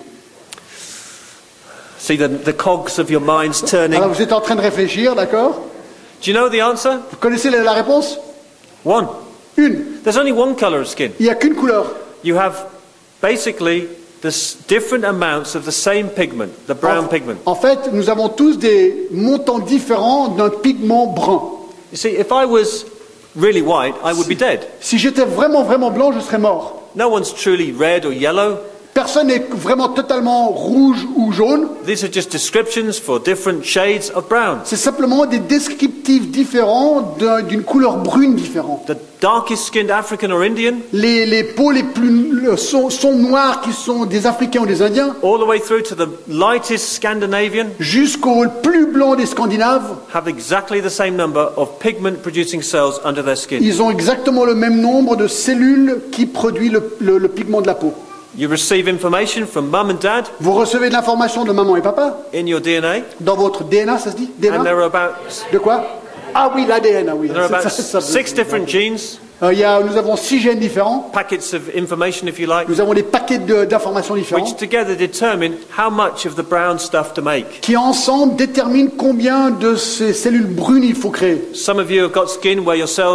See the, the cogs of your minds turning. Alors vous êtes en train de réfléchir, d'accord? Do you know the answer? Vous connaissez la, la réponse? One. Une. There's only one color of skin. Il n'y a qu'une couleur. You have basically the s- different amounts of the same pigment, the brown En, pigment. en fait, nous avons tous des montants différents d'un pigment brun. You see, if I was really white, I would be dead. Si j'étais vraiment, vraiment blanc, je serais mort. No one's truly red or yellow. Personne n'est vraiment totalement rouge ou jaune. These are just descriptions for different shades of brown. C'est simplement des descriptifs différents d'un- d'une couleur brune différente. The darkest skinned African or Indian, Les, les peaux les plus le- sont, sont noires qui sont des Africains ou des Indiens, all the way through to the lightest Scandinavian, jusqu'au plus blanc des Scandinaves, have exactly the same number of pigment producing cells under their skin. ils ont exactement le même nombre de cellules qui produisent le, le- le pigment de la peau. You receive information from mum and dad Vous recevez de l'information de maman et papa in your D N A, dans votre D N A, ça se dit D N A? and there are about, De quoi? Ah oui, l'A D N, ah oui. there are about Ça, ça, ça, six different genes, Euh, il y a, nous avons six gènes différents. packets of information if you like, Nous avons des paquets de- d'informations différents which together determine how much of the brown stuff to make. qui ensemble déterminent combien de ces cellules brunes il faut créer. Some of you have got skin where your cells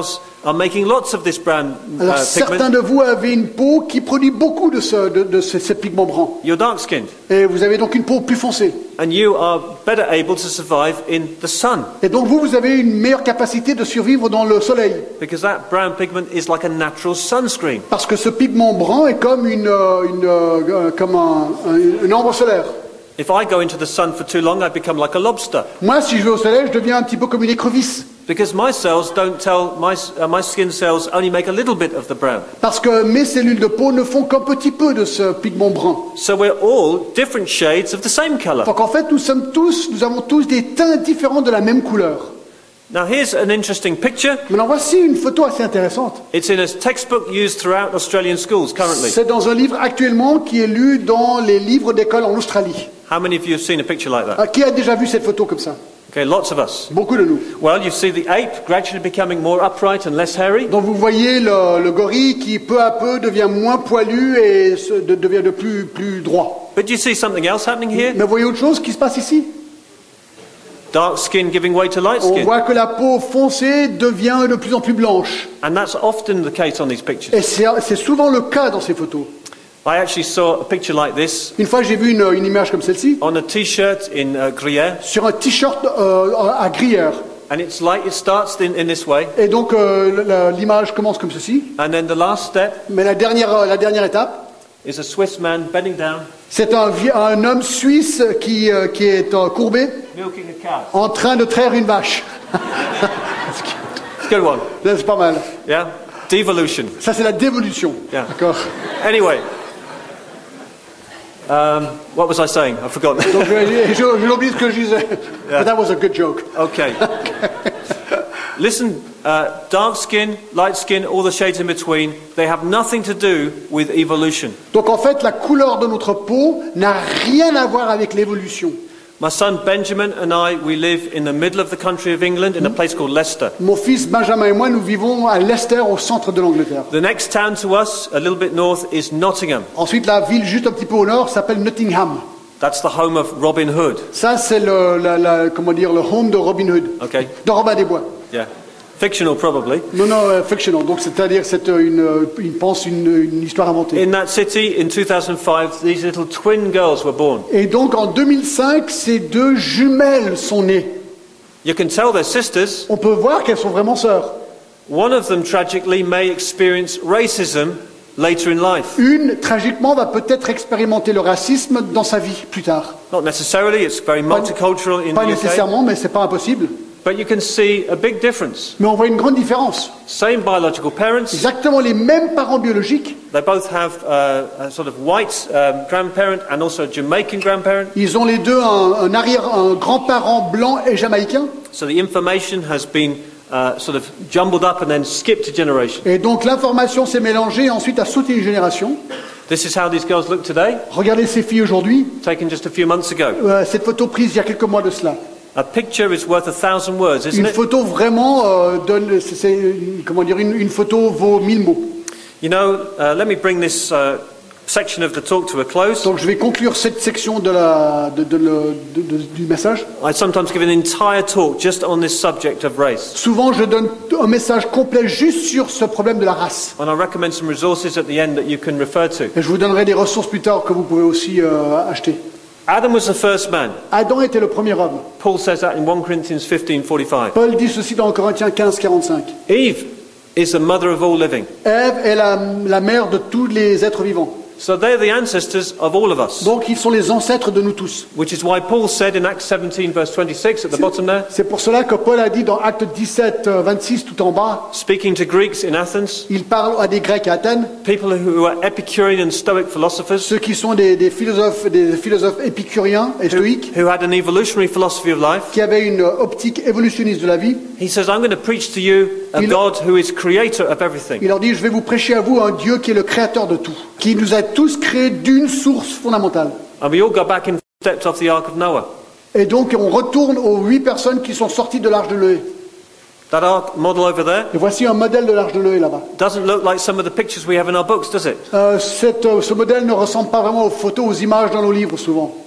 are making lots of this brown uh, Alors certains pigment. de vous avez une peau qui produit beaucoup de ce, de, de ce, ces pigments bruns. You're dark-skinned, Et vous avez donc une peau plus foncée. and you are better able to survive in the sun, Et donc vous, vous avez une meilleure capacité de survivre dans le soleil. because that brown pigment is like a natural sunscreen. Parce que ce pigment brun est comme une, euh, une, euh, comme un, un- une ombre solaire. If I go into the sun for too long, I become like a lobster, Moi, si je vais au soleil, je deviens un petit peu comme une écrevisse. because my cells don't tell my uh, my skin cells only make a little bit of the brown. Parce que mes cellules de peau ne font qu'un petit peu de ce pigment brun. So we're all different shades of the same color. Donc en fait, nous sommes tous, nous avons tous des teints différents de la même couleur. Now here's an interesting picture. Maintenant, voici une photo assez intéressante. It's in a textbook used throughout Australian schools currently. C'est dans un livre actuellement qui est lu dans les livres d'école en Australie. How many of you have seen a picture like that? Ah, qui a déjà vu cette photo comme ça? Okay, lots of us. Beaucoup de nous. Well, you see the ape gradually becoming more upright and less hairy. Donc vous voyez le, le gorille qui peu à peu devient moins poilu et se- de- devient de plus, plus droit. But do you see something else happening here? Mais vous voyez autre chose qui se passe ici? Dark skin giving way to light On skin. voit que la peau foncée devient de plus en plus blanche. And that's often the case on these pictures. Et c'est c'est souvent le cas dans ces photos. I actually saw a picture like this Une fois, j'ai vu une, une image comme celle-ci on a t-shirt in uh, Gruyere, sur un t-shirt euh, à gruyère. and it's like it starts in, in this way, Et donc euh, la- l'image commence comme ceci. and then the last step Mais la dernière, la dernière étape, is a Swiss man bending down, c'est un, vie- un homme suisse qui, euh, qui est euh, courbé milking a cow. en train de traire une vache. It's a good one, Là, c'est pas mal. yeah? Devolution. Ça, c'est la dévolution. Yeah. D'accord. Anyway, um, what was I saying? I've forgotten. Donc, je, je, je l'oublie ce que je disais. But that was a good joke. Okay. Listen, uh, dark skin, light skin, all the shades in between, they have nothing to do with evolution. Donc, en fait, la couleur de notre peau n'a rien à voir avec l'évolution. My son Benjamin and I, we live in the middle of the country of England in a place called Leicester. Mon fils Benjamin et moi, nous vivons à Leicester, au centre de l'Angleterre. The next town to us, a little bit north, is Nottingham. Ensuite, la ville juste un petit peu au nord s'appelle Nottingham. That's the home of Robin Hood. Ça, c'est le, la, la- comment dire, le home de Robin Hood, Okay, de Robin des Bois. yeah. Fictional probably. Non, non, euh, fictional. Donc, c'est-à-dire, c'est euh, une, euh, il pense une, une histoire inventée. In that city, in two thousand five, these little twin girls were born. Et donc, en deux mille cinq, ces deux jumelles sont nées. You can tell they're sisters. On peut voir qu'elles sont vraiment sœurs. One of them, tragically, may experience racism later in life. Une, tragiquement, va peut-être expérimenter le racisme dans sa vie plus tard. Not necessarily, it's very multicultural in Pas the U K. nécessairement, mais c'est pas impossible. But you can see a big difference. Mais on voit une grande différence. Same biological parents. Exactement les mêmes parents biologiques. They both have uh, a sort of white um, grandparent and also a Jamaican grandparent. Ils ont les deux un, un arrière, un grand-parent blanc et jamaïcain. So the information has been uh, sort of jumbled up and then skipped a generation. Et donc l'information s'est mélangée et ensuite a sauté une génération. This is how these girls look today, Regardez ces filles aujourd'hui. taken just a few months ago. Euh, cette photo prise il y a quelques mois de cela. A picture is worth a thousand words, isn't Une it? photo vraiment euh, donne, c'est, c'est, une- comment dire, une, une photo vaut mille mots. You know, uh, let me bring this uh, section of the talk to a close. Donc je vais conclure cette section de la, de, de le- de- de- du message. I sometimes give an entire talk just on this subject of race. Souvent je donne un message complet juste sur ce problème de la race. And I recommend some resources at the end that you can refer to. Et je vous donnerai des ressources plus tard que vous pouvez aussi euh, acheter. Adam was the first man. Adam était le premier homme. Paul says that in First Corinthians fifteen forty-five. Paul dit ceci dans Corinthiens quinze, quarante-cinq. Eve is the mother of all living. Ève est la, la mère de tous les êtres vivants. So they're the ancestors of all of us. Donc ils sont les ancêtres de nous tous. Which is why Paul said in Acts seventeen verse twenty-six at the bottom there, C'est pour cela que Paul a dit dans Acte dix-sept, euh, vingt-six tout en bas, speaking to Greeks in Athens, il parle à des Grecs à Athènes, people who are Epicurean and Stoic philosophers, ceux qui sont des, des philosophes, des philosophes épicuriens et stoïques, who had an evolutionary philosophy of life. qui avaient une optique évolutionniste de la vie. He says, I'm going to preach to you a Il- God who is creator of everything. Il leur dit, je vais vous prêcher à vous un Dieu qui est le créateur de tout, qui nous a tous créés d'une source fondamentale. And we all got back and stepped off the Ark of Noah. Et donc on retourne aux huit personnes qui sont sorties de l'arche de Noé. That ark model over there Et voici un modèle de l'arche de Noé là-bas. doesn't look like some of the pictures we have in our books, does it? Euh, cette, euh, ce modèle ne ressemble pas vraiment aux photos, aux images dans nos livres souvent.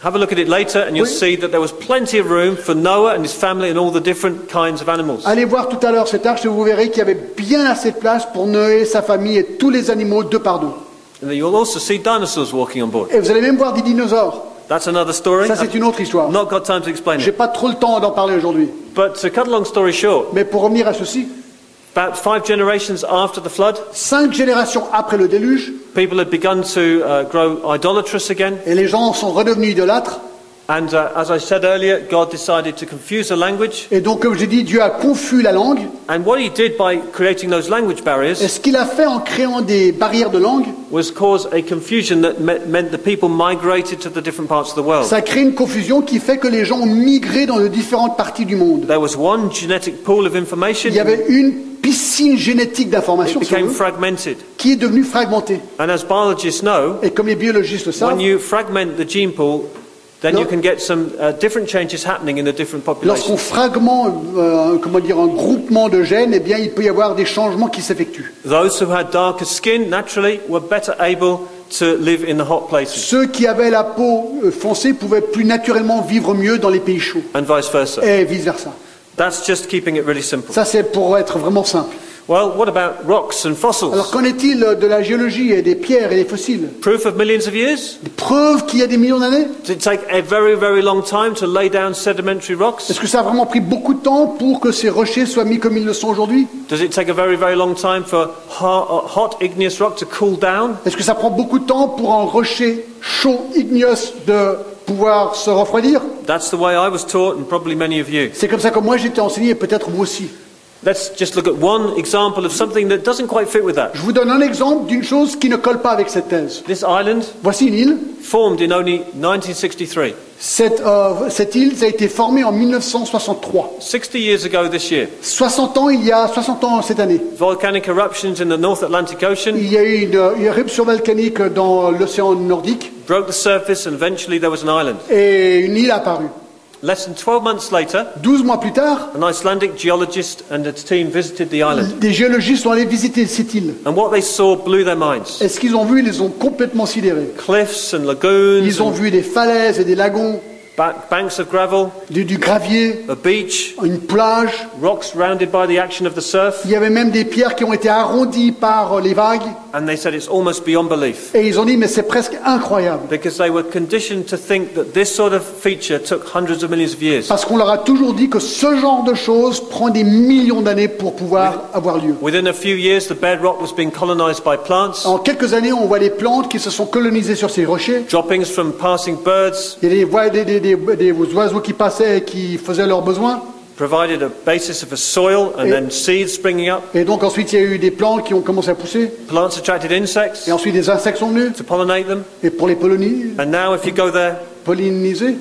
Have a look at it later and you'll Oui. see that there was plenty of room for Noah and his family and all the different kinds of animals. Allez voir tout à l'heure cette arche et vous verrez qu'il y avait bien assez de place pour Noé, sa famille et tous les animaux deux par deux. And then you'll also see dinosaurs walking on board. Et vous allez même voir des dinosaures. That's another story. Ça, c'est une autre histoire. I've not got time to explain J'ai it. pas trop le temps d'en parler aujourd'hui. But to cut a long story short, Mais pour revenir à ceci, about five generations after the flood, cinq générations après le déluge, people had begun to uh, grow idolatrous again. et les gens sont redevenus idolâtres. And uh, as I said earlier, God decided to confuse the language. Et donc, comme j'ai dit, Dieu a confus la langue. And what he did by creating those language Et barriers ce qu'il a fait en créant des barrières de langue, was cause a confusion that me- meant the people migrated to the different parts of the world. ça a créé une confusion qui fait que les gens ont migré dans de différentes parties du monde. There was one genetic pool of information. Il y avait une piscine génétique It d'informations sur became eux fragmented. qui est devenue fragmentée. And as biologists know, Et comme les biologistes le savent, when you fragment the gene pool, then No. you can get some uh, different changes happening in the different lorsqu'on populations. fragmente, euh, comment dire, un groupement de gènes, eh bien, il peut y avoir des changements qui s'effectuent. Those who had darker skin naturally were better able to live in the hot places, Ceux qui avaient la peau euh, foncée pouvaient plus naturellement vivre mieux dans les pays chauds, and vice versa. et vice-versa. That's just keeping it really simple. Ça, c'est pour être vraiment simple. Well, what about rocks and Alors, fossils? qu'en est-il de la géologie et des pierres et des fossiles? Proof of millions of years? Des preuves qu'il y a des millions d'années? Does it take a very, very long time to lay down sedimentary rocks? Est-ce que ça a vraiment pris beaucoup de temps pour que ces rochers soient mis comme ils le sont aujourd'hui? Does it take a very, very long time for hot, hot igneous rock to cool down? Est-ce que ça prend beaucoup de temps pour un rocher chaud, igneous, de pouvoir se refroidir? That's the way I was taught, and probably many of you. C'est comme ça que moi j'ai été enseigné, et peut-être vous aussi. Let's just look at one example of something that doesn't quite fit with that. Je vous donne un exemple d'une chose qui ne colle pas avec cette thèse. This island Voici une île. formed in only nineteen sixty-three. Cette, euh, cette île ça a été formée en mille neuf cent soixante-trois. sixty years ago this year, soixante ans, il y a soixante ans cette année. volcanic eruptions in the North Atlantic Ocean Il y a eu une, une éruption volcanique dans l'océan Nordique broke the surface, and eventually there was an island. et une île a apparu. Less than twelve months later, Douze mois plus tard, an Icelandic geologist and a team visited the island. des géologistes sont allés visiter cette île. And what they saw blew their minds. Et ce qu'ils ont vu, ils les ont complètement sidérés. Cliffs and lagoons, Ils ont and vu des falaises et des lagons, ba- banks of gravel, du, du gravier, a beach, une plage. rocks rounded by the action of the surf. Il y avait même des pierres qui ont été arrondies par les vagues. And they said it's almost beyond belief. Et ils ont dit, mais c'est presque incroyable. Because they were conditioned to think that this sort of feature took hundreds of millions of years. Parce qu'on leur a toujours dit que ce genre de choses prend des millions d'années pour pouvoir avoir lieu. Within a few years, the bedrock was being colonized by plants, En quelques années, on voit des plantes qui se sont colonisées sur ces rochers. droppings from passing birds Il y a des, voix- des, des- des- des oiseaux qui passaient et qui faisaient leurs besoins. provided a basis of a soil and Et- then seeds springing up. Et donc ensuite, il y a eu des plantes qui ont commencé à pousser. Plants attracted insects Et ensuite, des insectes sont venus. to pollinate them. Et pour les pollini- And now, if you go there, polliniser.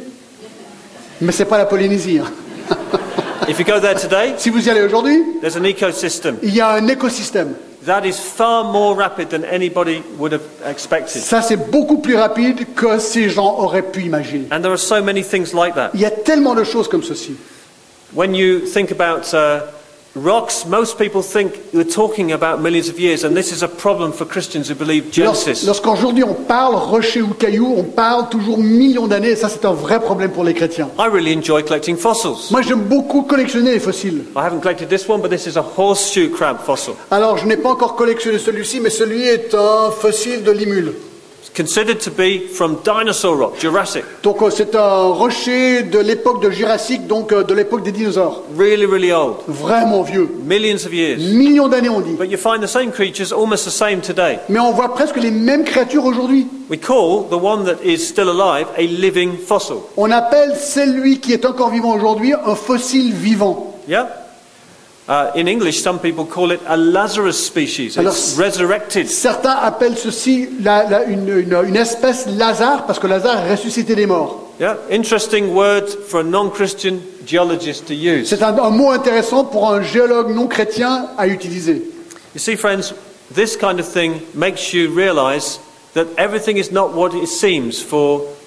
Mais c'est pas la Polynésie. hein. if you go there today, Si vous y allez aujourd'hui, there's an ecosystem. il y a un écosystème. That is far more rapid than anybody would have expected. Ça, c'est beaucoup plus rapide que ces gens auraient pu imaginer. And there are so many things like that. Il y a tellement de choses comme ceci. When you think about uh, rocks, most people think we're talking about millions of years, and this is a problem for Christians who believe Lors- Genesis. Lorsqu'aujourd'hui on parle rocher ou caillou, on parle toujours millions d'années, et ça c'est un vrai problème pour les chrétiens. I really enjoy collecting fossils. Moi j'aime beaucoup collectionner les fossiles. I haven't collected this one, but this is a horseshoe crab fossil. Alors je n'ai pas encore collectionné celui-ci, mais celui est un fossile de limule. It's considered to be from dinosaur rock, Jurassic. Donc euh, c'est un rocher de l'époque de Jurassique, donc euh, de l'époque des dinosaures. Really, really old. Vraiment vieux. Millions of years. Millions d'années on dit. But you find the same creatures almost the same today. Mais on voit presque les mêmes créatures aujourd'hui. We call the one that is still alive a living fossil. On appelle celui qui est encore vivant aujourd'hui un fossile vivant. Yeah? Uh, in English, some people call it a Lazarus species. Alors, It's resurrected. Certains appellent ceci la- la- une, une- une espèce Lazare, parce que Lazare est ressuscité des morts. Yeah? Interesting word for a non-Christian geologist to use. C'est un, un mot intéressant pour un géologue non chrétien à utiliser. You see, friends, this kind of thing makes you realize that everything is not what it seems for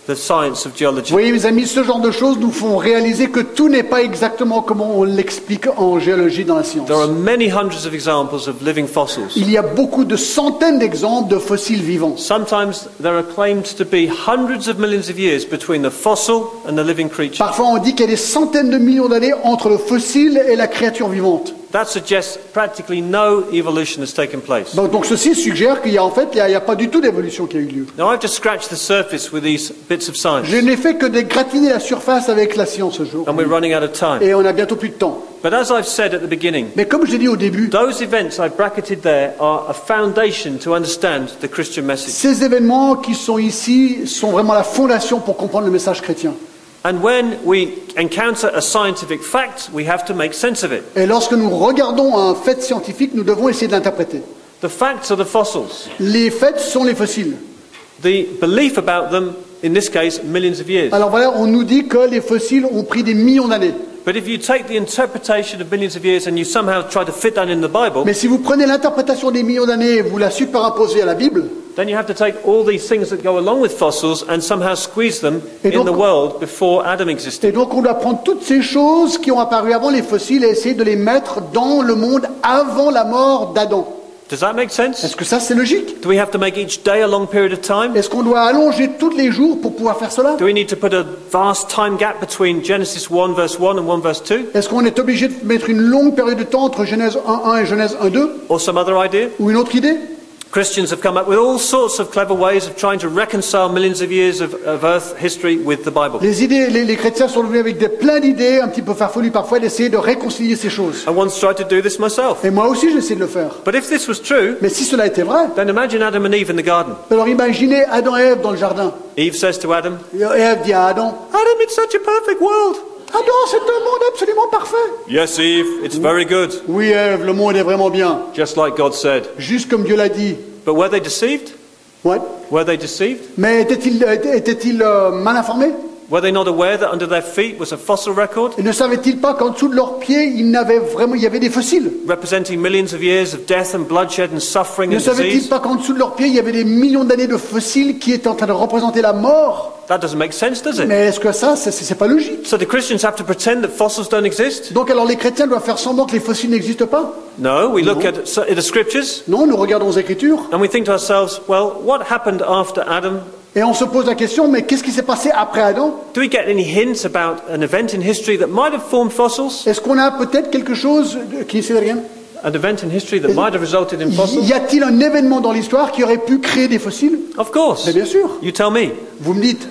the science of Vous geology. voyez, mes amis, ce genre de choses nous font réaliser que tout n'est pas exactement comme on l'explique en géologie dans la science. There are many hundreds of examples of living fossils. Il y a beaucoup de centaines d'exemples de fossiles vivants. Sometimes there are claimed to be hundreds of millions of years between the fossil and the living creature. Parfois, on dit qu'il y a des centaines de millions d'années entre le fossile et la créature vivante. That suggests practically no evolution has taken place. Donc, donc ceci suggère qu'il y a en fait, il n'y a, il y a pas du tout d'évolution qui a eu lieu. Now I've just scratched the surface with these bits of science, Je n'ai fait que de gratiner la surface avec la science ce jour. and we're running out of time. Et on a bientôt plus de temps. But as I've said at the beginning, Mais comme je l'ai dit au début, those events I've bracketed there are a foundation to understand the Christian message. ces événements qui sont ici sont vraiment la fondation pour comprendre le message chrétien. And when we encounter a scientific fact, we have to make sense of it. Et lorsque nous regardons un fait scientifique, nous devons essayer de l'interpréter. The facts are the fossils. Les faits sont les fossiles. The belief about them, in this case, millions of years. Alors voilà, on nous dit que les fossiles ont pris des millions d'années. But if you take the interpretation of millions of years and you somehow try to fit that in the Bible, Mais si vous prenez l'interprétation des millions d'années et vous la superimposez à la Bible, then you have to take all these things that go along with fossils and somehow squeeze them Et in donc- the world before Adam et existed. donc on doit prendre toutes ces choses qui ont apparu avant les fossiles et essayer de les mettre dans le monde avant la mort d'Adam. Does that make sense? Est-ce que ça c'est logique? Do we have to make each day a long period of time? Est-ce qu'on doit allonger tous les jours pour pouvoir faire cela? Do we need to put a vast time gap between Genesis one verse one and one verse two? Est-ce qu'on est obligé de mettre une longue période de temps entre Genèse un un et Genèse un deux? Or some other idea? Ou une autre idée? Christians have come up with all sorts of clever ways of trying to reconcile millions of years of, of Earth history with the Bible. Les idées, les, les chrétiens sont venus avec des, plein d'idées, un petit peu farfelues parfois, d'essayer de réconcilier ces choses. I once tried to do this myself. Et moi aussi j'ai essayé de le faire. But if this was true, Mais si cela était vrai, then imagine Adam and Eve in the garden. alors imaginez Adam et Ève dans le jardin. Eve says to Adam, Et Ève dit à Adam, Adam, it's such a perfect world. Adam, c'est un monde absolument parfait. Yes, Eve, it's very good. Oui Ève, le monde est vraiment bien. Just like God said. Juste comme Dieu l'a dit. But were they deceived? Ouais. Were they deceived? Mais était-il était-il euh, mal informé? Were they not aware that under their feet was a fossil record Et ne savaient-ils pas qu'en dessous de leurs pieds, il, n'avait vraiment, il y avait des fossiles? representing millions of years of death and bloodshed and suffering Ne and savaient-ils disease? pas qu'en dessous de leurs pieds, il y avait des millions d'années de fossiles qui étaient en train de représenter la mort? That doesn't make sense, does it? Mais est-ce que ça, c'est, c'est pas logique? So the Christians have to pretend that fossils don't exist? Donc alors les chrétiens doivent faire semblant que les fossiles n'existent pas? No, we look No. at, so- at the scriptures Non, nous regardons aux Écritures and we think to ourselves, well, what happened after Adam? et on se pose la question, mais qu'est-ce qui s'est passé après Adam? Do we get any hints about an event in history that might have formed fossils? Est-ce qu'on a peut-être quelque chose de- qui sait rien? An event in history that might have resulted in fossils? Y a-t-il un événement dans l'histoire qui aurait pu créer des fossiles? Of course. Mais bien sûr. You tell me. Vous me dites,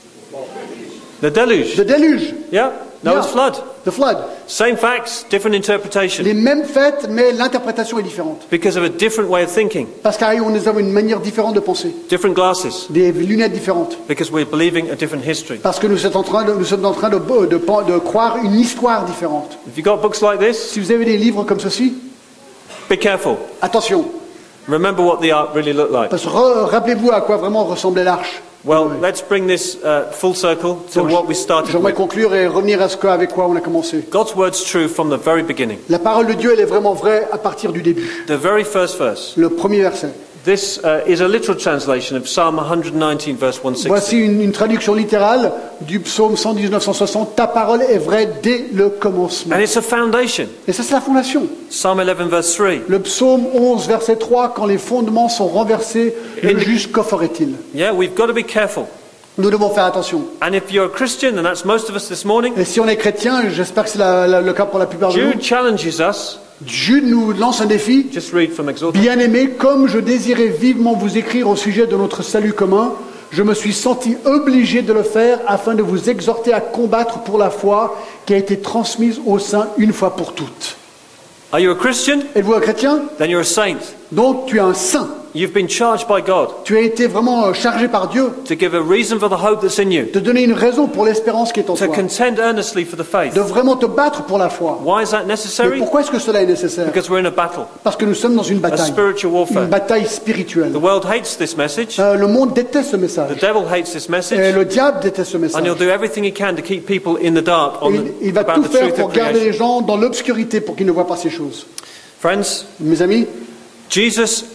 The deluge. le déluge, Yeah? Noah's Yeah. flood. the flood. Same facts, different interpretation. Les mêmes faits, mais l'interprétation est différente. Because of a different way of thinking, Parce qu'on nous avons une manière différente de penser, different glasses, des lunettes différentes. because we're believing a different history. Parce que nous sommes en train de, nous sommes en train de, de, de- de croire une histoire différente. If you've got books like this, Si vous avez des livres comme ceci, be careful. attention, Remember what the ark really looked like. parce que re- rappelez-vous à quoi vraiment ressemblait l'arche. Well, let's bring this uh, full circle to Donc, what we started J'aimerais with. conclure et revenir à ce que, avec quoi on a commencé. God's word's true from the very beginning. La parole de Dieu, elle est vraiment vraie à partir du début. The very first verse. Le premier verset. This uh, is a literal translation of Psalm one nineteen, verse one sixty. Voici une, une traduction littérale du psaume cent dix-neuf cent soixante. Ta parole est vraie dès le commencement. And it's a foundation. Et ça, c'est la fondation. Psalm eleven, verse three. Le psaume onze, verset trois. Quand les fondements sont renversés, le juge qu'en ferait-il? Yeah, we've got to be careful. Nous devons faire attention. And if you're a Christian, and that's most of us this morning, Et si on est chrétien, j'espère que c'est la- la- le cas pour la plupart de nous, Jude challenges us. Jude nous lance un défi. Just read from Exhortation. Bien-aimés, comme je désirais vivement vous écrire au sujet de notre salut commun, je me suis senti obligé de le faire afin de vous exhorter à combattre pour la foi qui a été transmise au sein une fois pour toutes. Are you a Christian? Êtes-vous un chrétien? Then you're a saint. Donc tu es un saint. You've been charged by God Tu as été vraiment euh, chargé par Dieu to give a reason for the hope that's in you, de donner une raison pour l'espérance qui est en to toi. contend earnestly for the faith. De vraiment te battre pour la foi. Why is that Mais necessary? pourquoi est-ce que cela est nécessaire? Because we're in a battle, Parce que nous sommes dans une a bataille. spiritual Une warfare. bataille spirituelle. The world hates this message. Euh, le monde déteste ce The message. devil hates this Et message. le diable déteste ce And message. he'll do everything he can to keep people in the dark on Et the, il, il va about tout the faire truth pour of garder creation. les gens dans l'obscurité pour qu'ils ne voient pas ces choses. Friends, Mes amis, Jesus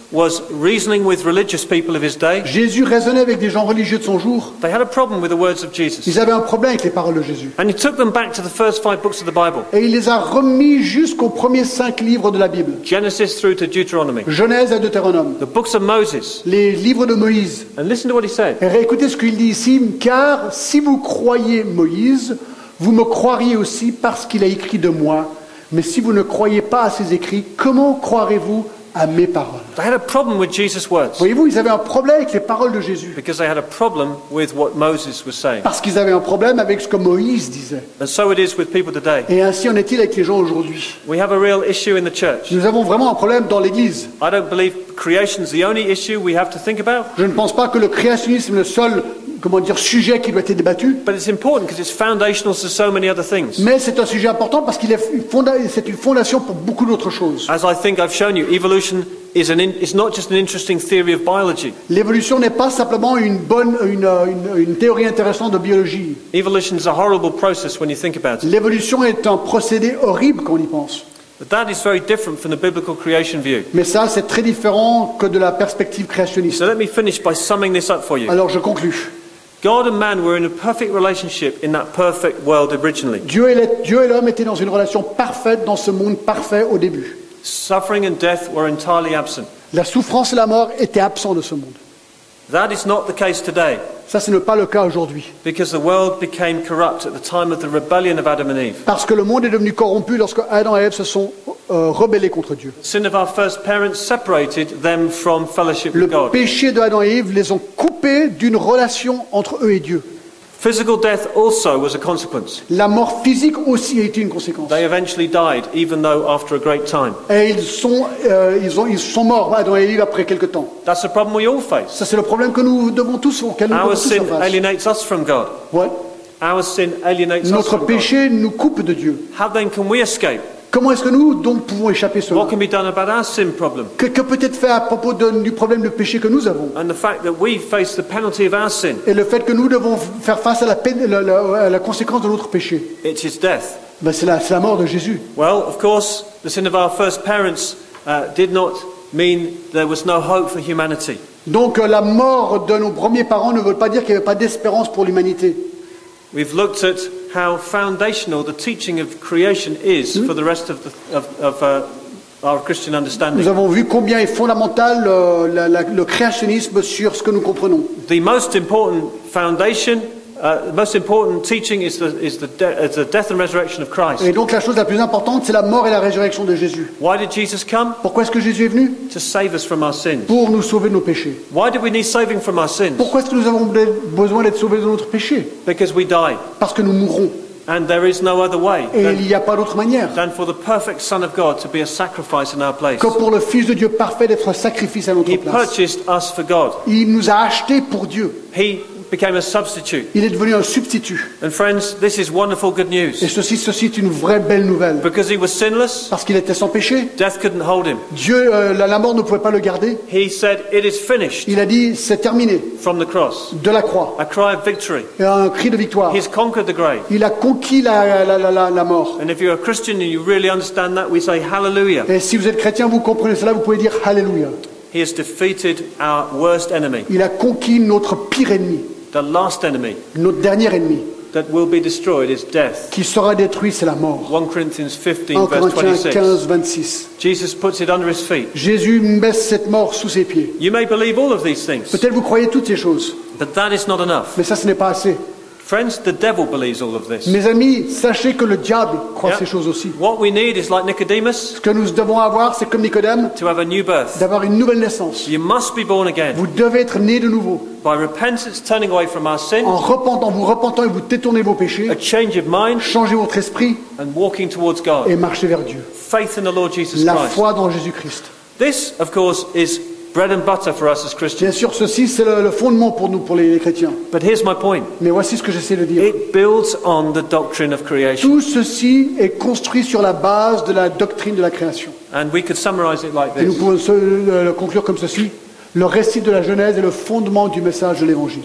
was reasoning with religious people of his day. Jésus raisonnait avec des gens religieux de son jour. They had a problem with the words of Jesus. Ils avaient un problème avec les paroles de Jésus. And he took them back to the first five books of the Bible. Et il les a remis jusqu'aux premiers cinq livres de la Bible. Genesis through to Deuteronomy. Genèse à Deutéronome. The books of Moses. Les livres de Moïse. And listen to what he said. Et réécoutez ce qu'il dit ici. Car si vous croyez Moïse, vous me croiriez aussi parce qu'il a écrit de moi. Mais si vous ne croyez pas à ses écrits, comment croirez-vous à mes paroles? They had a problem with Jesus' words. Voyez-vous, ils avaient un problème avec les paroles de Jésus. Because they had a problem with what Moses was saying. Parce qu'ils avaient un problème avec ce que Moïse disait. And so it is with people today. Et ainsi en est-il avec les gens aujourd'hui. We have a real issue in the church. Nous avons vraiment un problème dans l'Église. I don't believe creation is the only issue we have to think about. Je ne pense pas que le créationnisme est le seul, comment dire, sujet qui doit être débattu. But it's important because it's foundational to so many other things. Mais c'est un sujet important parce qu'il est fonda- c'est une fondation pour beaucoup d'autres choses. As I think I've shown you, evolution is an in, it's not just an interesting theory of biology. L'évolution n'est pas simplement une bonne, une, une, une théorie intéressante de biologie. Evolution is a horrible process when you think about it. L'évolution est un procédé horrible quand on y pense. But that is very different from the biblical creation view. Mais ça, c'est très différent que de la perspective créationniste. So let me finish by summing this up for you. Alors je conclus. God and man were in a perfect relationship in that perfect world originally. Dieu et, les- Dieu et l'homme étaient dans une relation parfaite dans ce monde parfait au début. Suffering and death were entirely absent. La souffrance et la mort étaient absents de ce monde. That is not the case today, Ça, ce n'est pas le cas aujourd'hui. because the world became corrupt at the time of the rebellion of Adam and Eve. Parce que le monde est devenu corrompu lorsque Adam et Ève se sont euh, rebellés contre Dieu. The sin of our first parents separated them from fellowship Le with God. péché de Adam et Ève les ont coupés d'une relation entre eux et Dieu. Physical death also was a consequence. La mort physique aussi a été une conséquence. They eventually died, even though after a great time. Et ils sont, euh, ils ont, ils sont morts, Adam et Ève, après quelque temps. That's a problem we all face. Ça, c'est le problème que nous devons tous, auquel nous devons Our tous sin faire face. alienates us from God. Ouais. Our sin alienates us Notre from God. péché nous coupe de Dieu. How then can we escape? Comment est-ce que nous donc pouvons échapper cela? What can be done about our sin problem? Que, que peut être fait à propos de- du problème de péché que nous avons? And the fact that we face the penalty of our sin, Et le fait que nous devons faire face à la, peine, la, la- à la conséquence de notre péché? it's his death. Ben, c'est la, c'est la mort de Jésus. Well, of course, the sin of our first parents uh, did not mean there was no hope for humanity. Donc euh, la mort de nos premiers parents ne veut pas dire qu'il n'y avait pas d'espérance pour l'humanité. We've looked at how foundational the teaching of creation is for the rest of, the, of, of uh, our Christian understanding. Nous avons vu combien est fondamental euh, la- la- le créationnisme sur ce que nous comprenons. The most important foundation, uh, the most important teaching is the, is, the de- is the death and resurrection of Christ. Et donc la chose la plus importante, c'est la mort et la résurrection de Jésus. Why did Jesus come? Pourquoi est-ce que Jésus est venu? To save us from our sins. Pour nous sauver de nos péchés. Why do we need saving from our sins? Pourquoi est-ce que nous avons besoin d'être sauvés de notre péché? Because we die. Parce que nous mourrons. And there is no other way Et than, il n'y a pas d'autre manière than for the perfect Son of God to be a sacrifice in our place. que pour le Fils de Dieu parfait d'être un sacrifice à notre He place. purchased us for God. Il nous a achetés pour Dieu. He became a substitute. Il est devenu un substitut. And friends, this is wonderful good Et news. ceci, ceci est une vraie belle nouvelle. Because he was sinless, Parce qu'il était sans péché. death couldn't hold him. Dieu, euh, la, la mort ne pouvait pas le garder. He said, "It is finished," Il a dit, c'est terminé. from the cross. De la croix. A cry of victory. Et un cri de victoire. He's conquered the grave. Il a conquis la, la, la, la, la mort. And if you're a Christian and you really understand that, we say hallelujah. Et si vous êtes chrétien, vous comprenez cela, vous pouvez dire Alléluia. He has defeated our worst enemy, Il a conquis notre pire ennemi. the last enemy Notre dernier ennemi. that will be destroyed is death. Qui sera détruit, c'est la mort. First Corinthians fifteen, En verse Corinthiens twenty-six. quinze, vingt-six. Jesus puts it under his feet. Jésus met cette mort sous ses pieds. You may believe all of these things, Peut-être vous croyez toutes ces choses, but that is not enough. mais ça, ce n'est pas assez. Friends, the devil believes all of this. Mes amis, sachez que le diable croit Yeah. ces choses aussi. What we need is like Nicodemus, Ce que nous devons avoir, c'est comme Nicodème, to have a new birth. d'avoir une nouvelle naissance. You must be born again Vous devez être né de nouveau. by repentance, turning away from our sin, En repentant, vous repentant et vous détournez vos péchés, a change of mind, changez votre esprit and walking towards God. et marchez vers Dieu. Faith in the Lord Jesus La Christ. foi dans Jésus-Christ. This, of course, is bread and butter for us as Bien Christians. sûr, ceci, c'est le, le fondement pour nous, pour les, les chrétiens. But here's my point. Mais voici ce que j'essaie de dire. It builds on the doctrine of creation. Tout ceci est construit sur la base de la doctrine de la création. And we could summarize it like Et nous this. pouvons se- le, le conclure comme ceci. Le récit de la Genèse est le fondement du message de l'Évangile.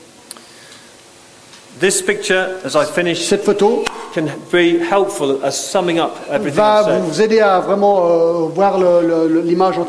This picture, as I finish, Cette photo can be helpful as summing up everything va I've said. vous aider à vraiment euh, voir le- le- le- l'image entière.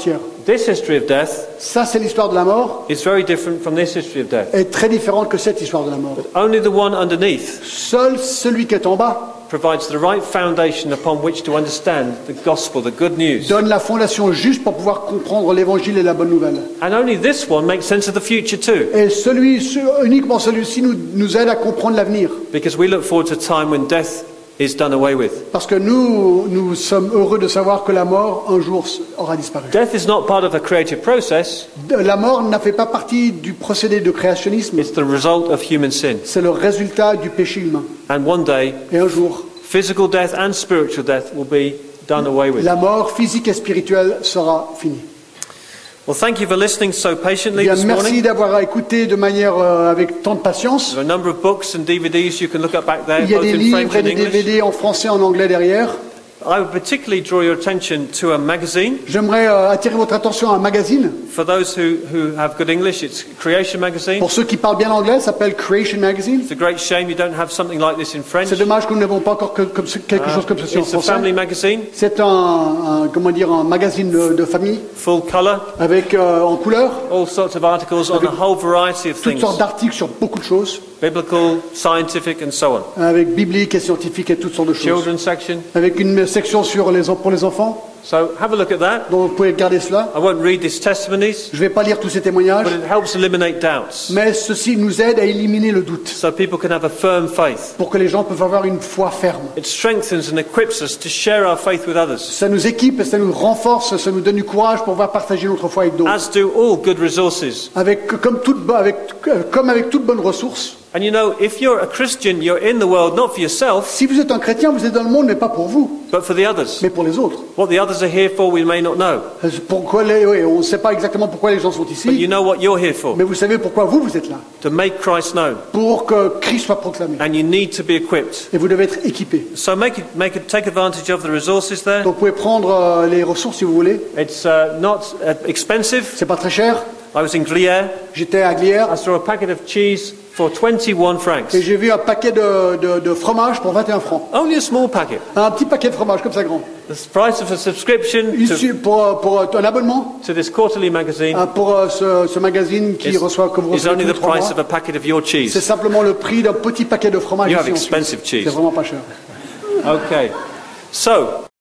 This history of death Ça, c'est l'histoire de la mort, is very different from this history of death. est très différente que cette histoire de la mort. Only the one underneath Seul celui qui est en bas provides the right foundation upon which to understand the gospel, the good news. donne la fondation juste pour pouvoir comprendre l'évangile et la bonne nouvelle. And only this one makes sense of the future too, Et celui, ce- uniquement celui-ci nous, nous aide à comprendre l'avenir. because we look forward to a time when death is done away with. Parce que nous, nous sommes heureux de savoir que la mort, un jour, aura disparu. Death is not part of the creative process, La mort n'a fait pas partie du procédé de créationnisme. it's the result of human sin. C'est le résultat du péché humain. And one day, Et un jour, physical death and spiritual death will be done away with. la mort physique et spirituelle sera finie. Well, thank you for listening so patiently Bien, this merci morning. d'avoir écouté de manière euh, avec tant de patience. There are a number of books and D V Ds you can look at back there, Il y a both des in livres French et and des D V English. D en français et en anglais derrière. I would particularly draw your attention to a magazine. J'aimerais euh, attirer votre attention à un magazine. For those who, who have good English, it's Creation Magazine. Pour ceux qui parlent bien l'anglais, ça s'appelle Creation Magazine. It's a great shame you don't have something like this in French. C'est dommage que nous n'avons pas encore que- comme ce- quelque chose comme ceci en It's a français. family magazine, C'est un, un- comment dire, un magazine de, de famille full colour, avec euh, en couleur all sorts of articles on a whole variety of toutes things, sortes d'articles sur beaucoup de choses, biblical, scientific and so on. avec biblique et scientifique et toutes sortes de choses. Children's section. Avec une section sur les, en- pour les enfants, So have a look at that. donc vous pouvez regarder cela. I won't read these testimonies, Je ne vais pas lire tous ces témoignages, but it helps eliminate doubts mais ceci nous aide à éliminer le doute, so people can have a firm faith. pour que les gens peuvent avoir une foi ferme. It strengthens and equips us to share our faith with others, Ça nous équipe, ça nous renforce, ça nous donne du courage pour pouvoir partager notre foi avec d'autres. as do all good resources. Avec, comme, toute, bo- avec, comme avec toute bonne ressource, And you know, if you're a Christian, you're in the world not for yourself, si vous êtes un chrétien, vous êtes dans le monde, mais pas pour vous, but for the others. mais pour les autres. What the others are here for, we may not know, Pourquoi les, oui, on ne sait pas exactement pourquoi les gens sont but ici, you know what you're here for, mais vous savez pourquoi vous, vous êtes là. to make Christ known. Pour que Christ soit proclamé. And you need to be equipped. Et vous devez être équipé. So make it, make it, take advantage of the resources there. Donc vous pouvez prendre euh, les ressources si vous voulez. It's uh, not uh, expensive. C'est pas très cher. I was in Glières. J'étais à Glières I saw a packet of cheese for twenty-one francs. et j'ai vu un paquet de, de, de fromage pour vingt et un francs. Only a small packet. Un petit paquet de fromage comme ça grand. The price of a subscription Ici, to, pour, pour un abonnement, to this quarterly magazine euh, pour euh, ce, ce magazine qui is, reçoit comme vous is only recevez tous the les trois price mois, of a packet of your c'est cheese. simplement le prix d'un petit paquet de fromage You ici have en Suisse. expensive cheese. C'est vraiment pas cher. Okay. So,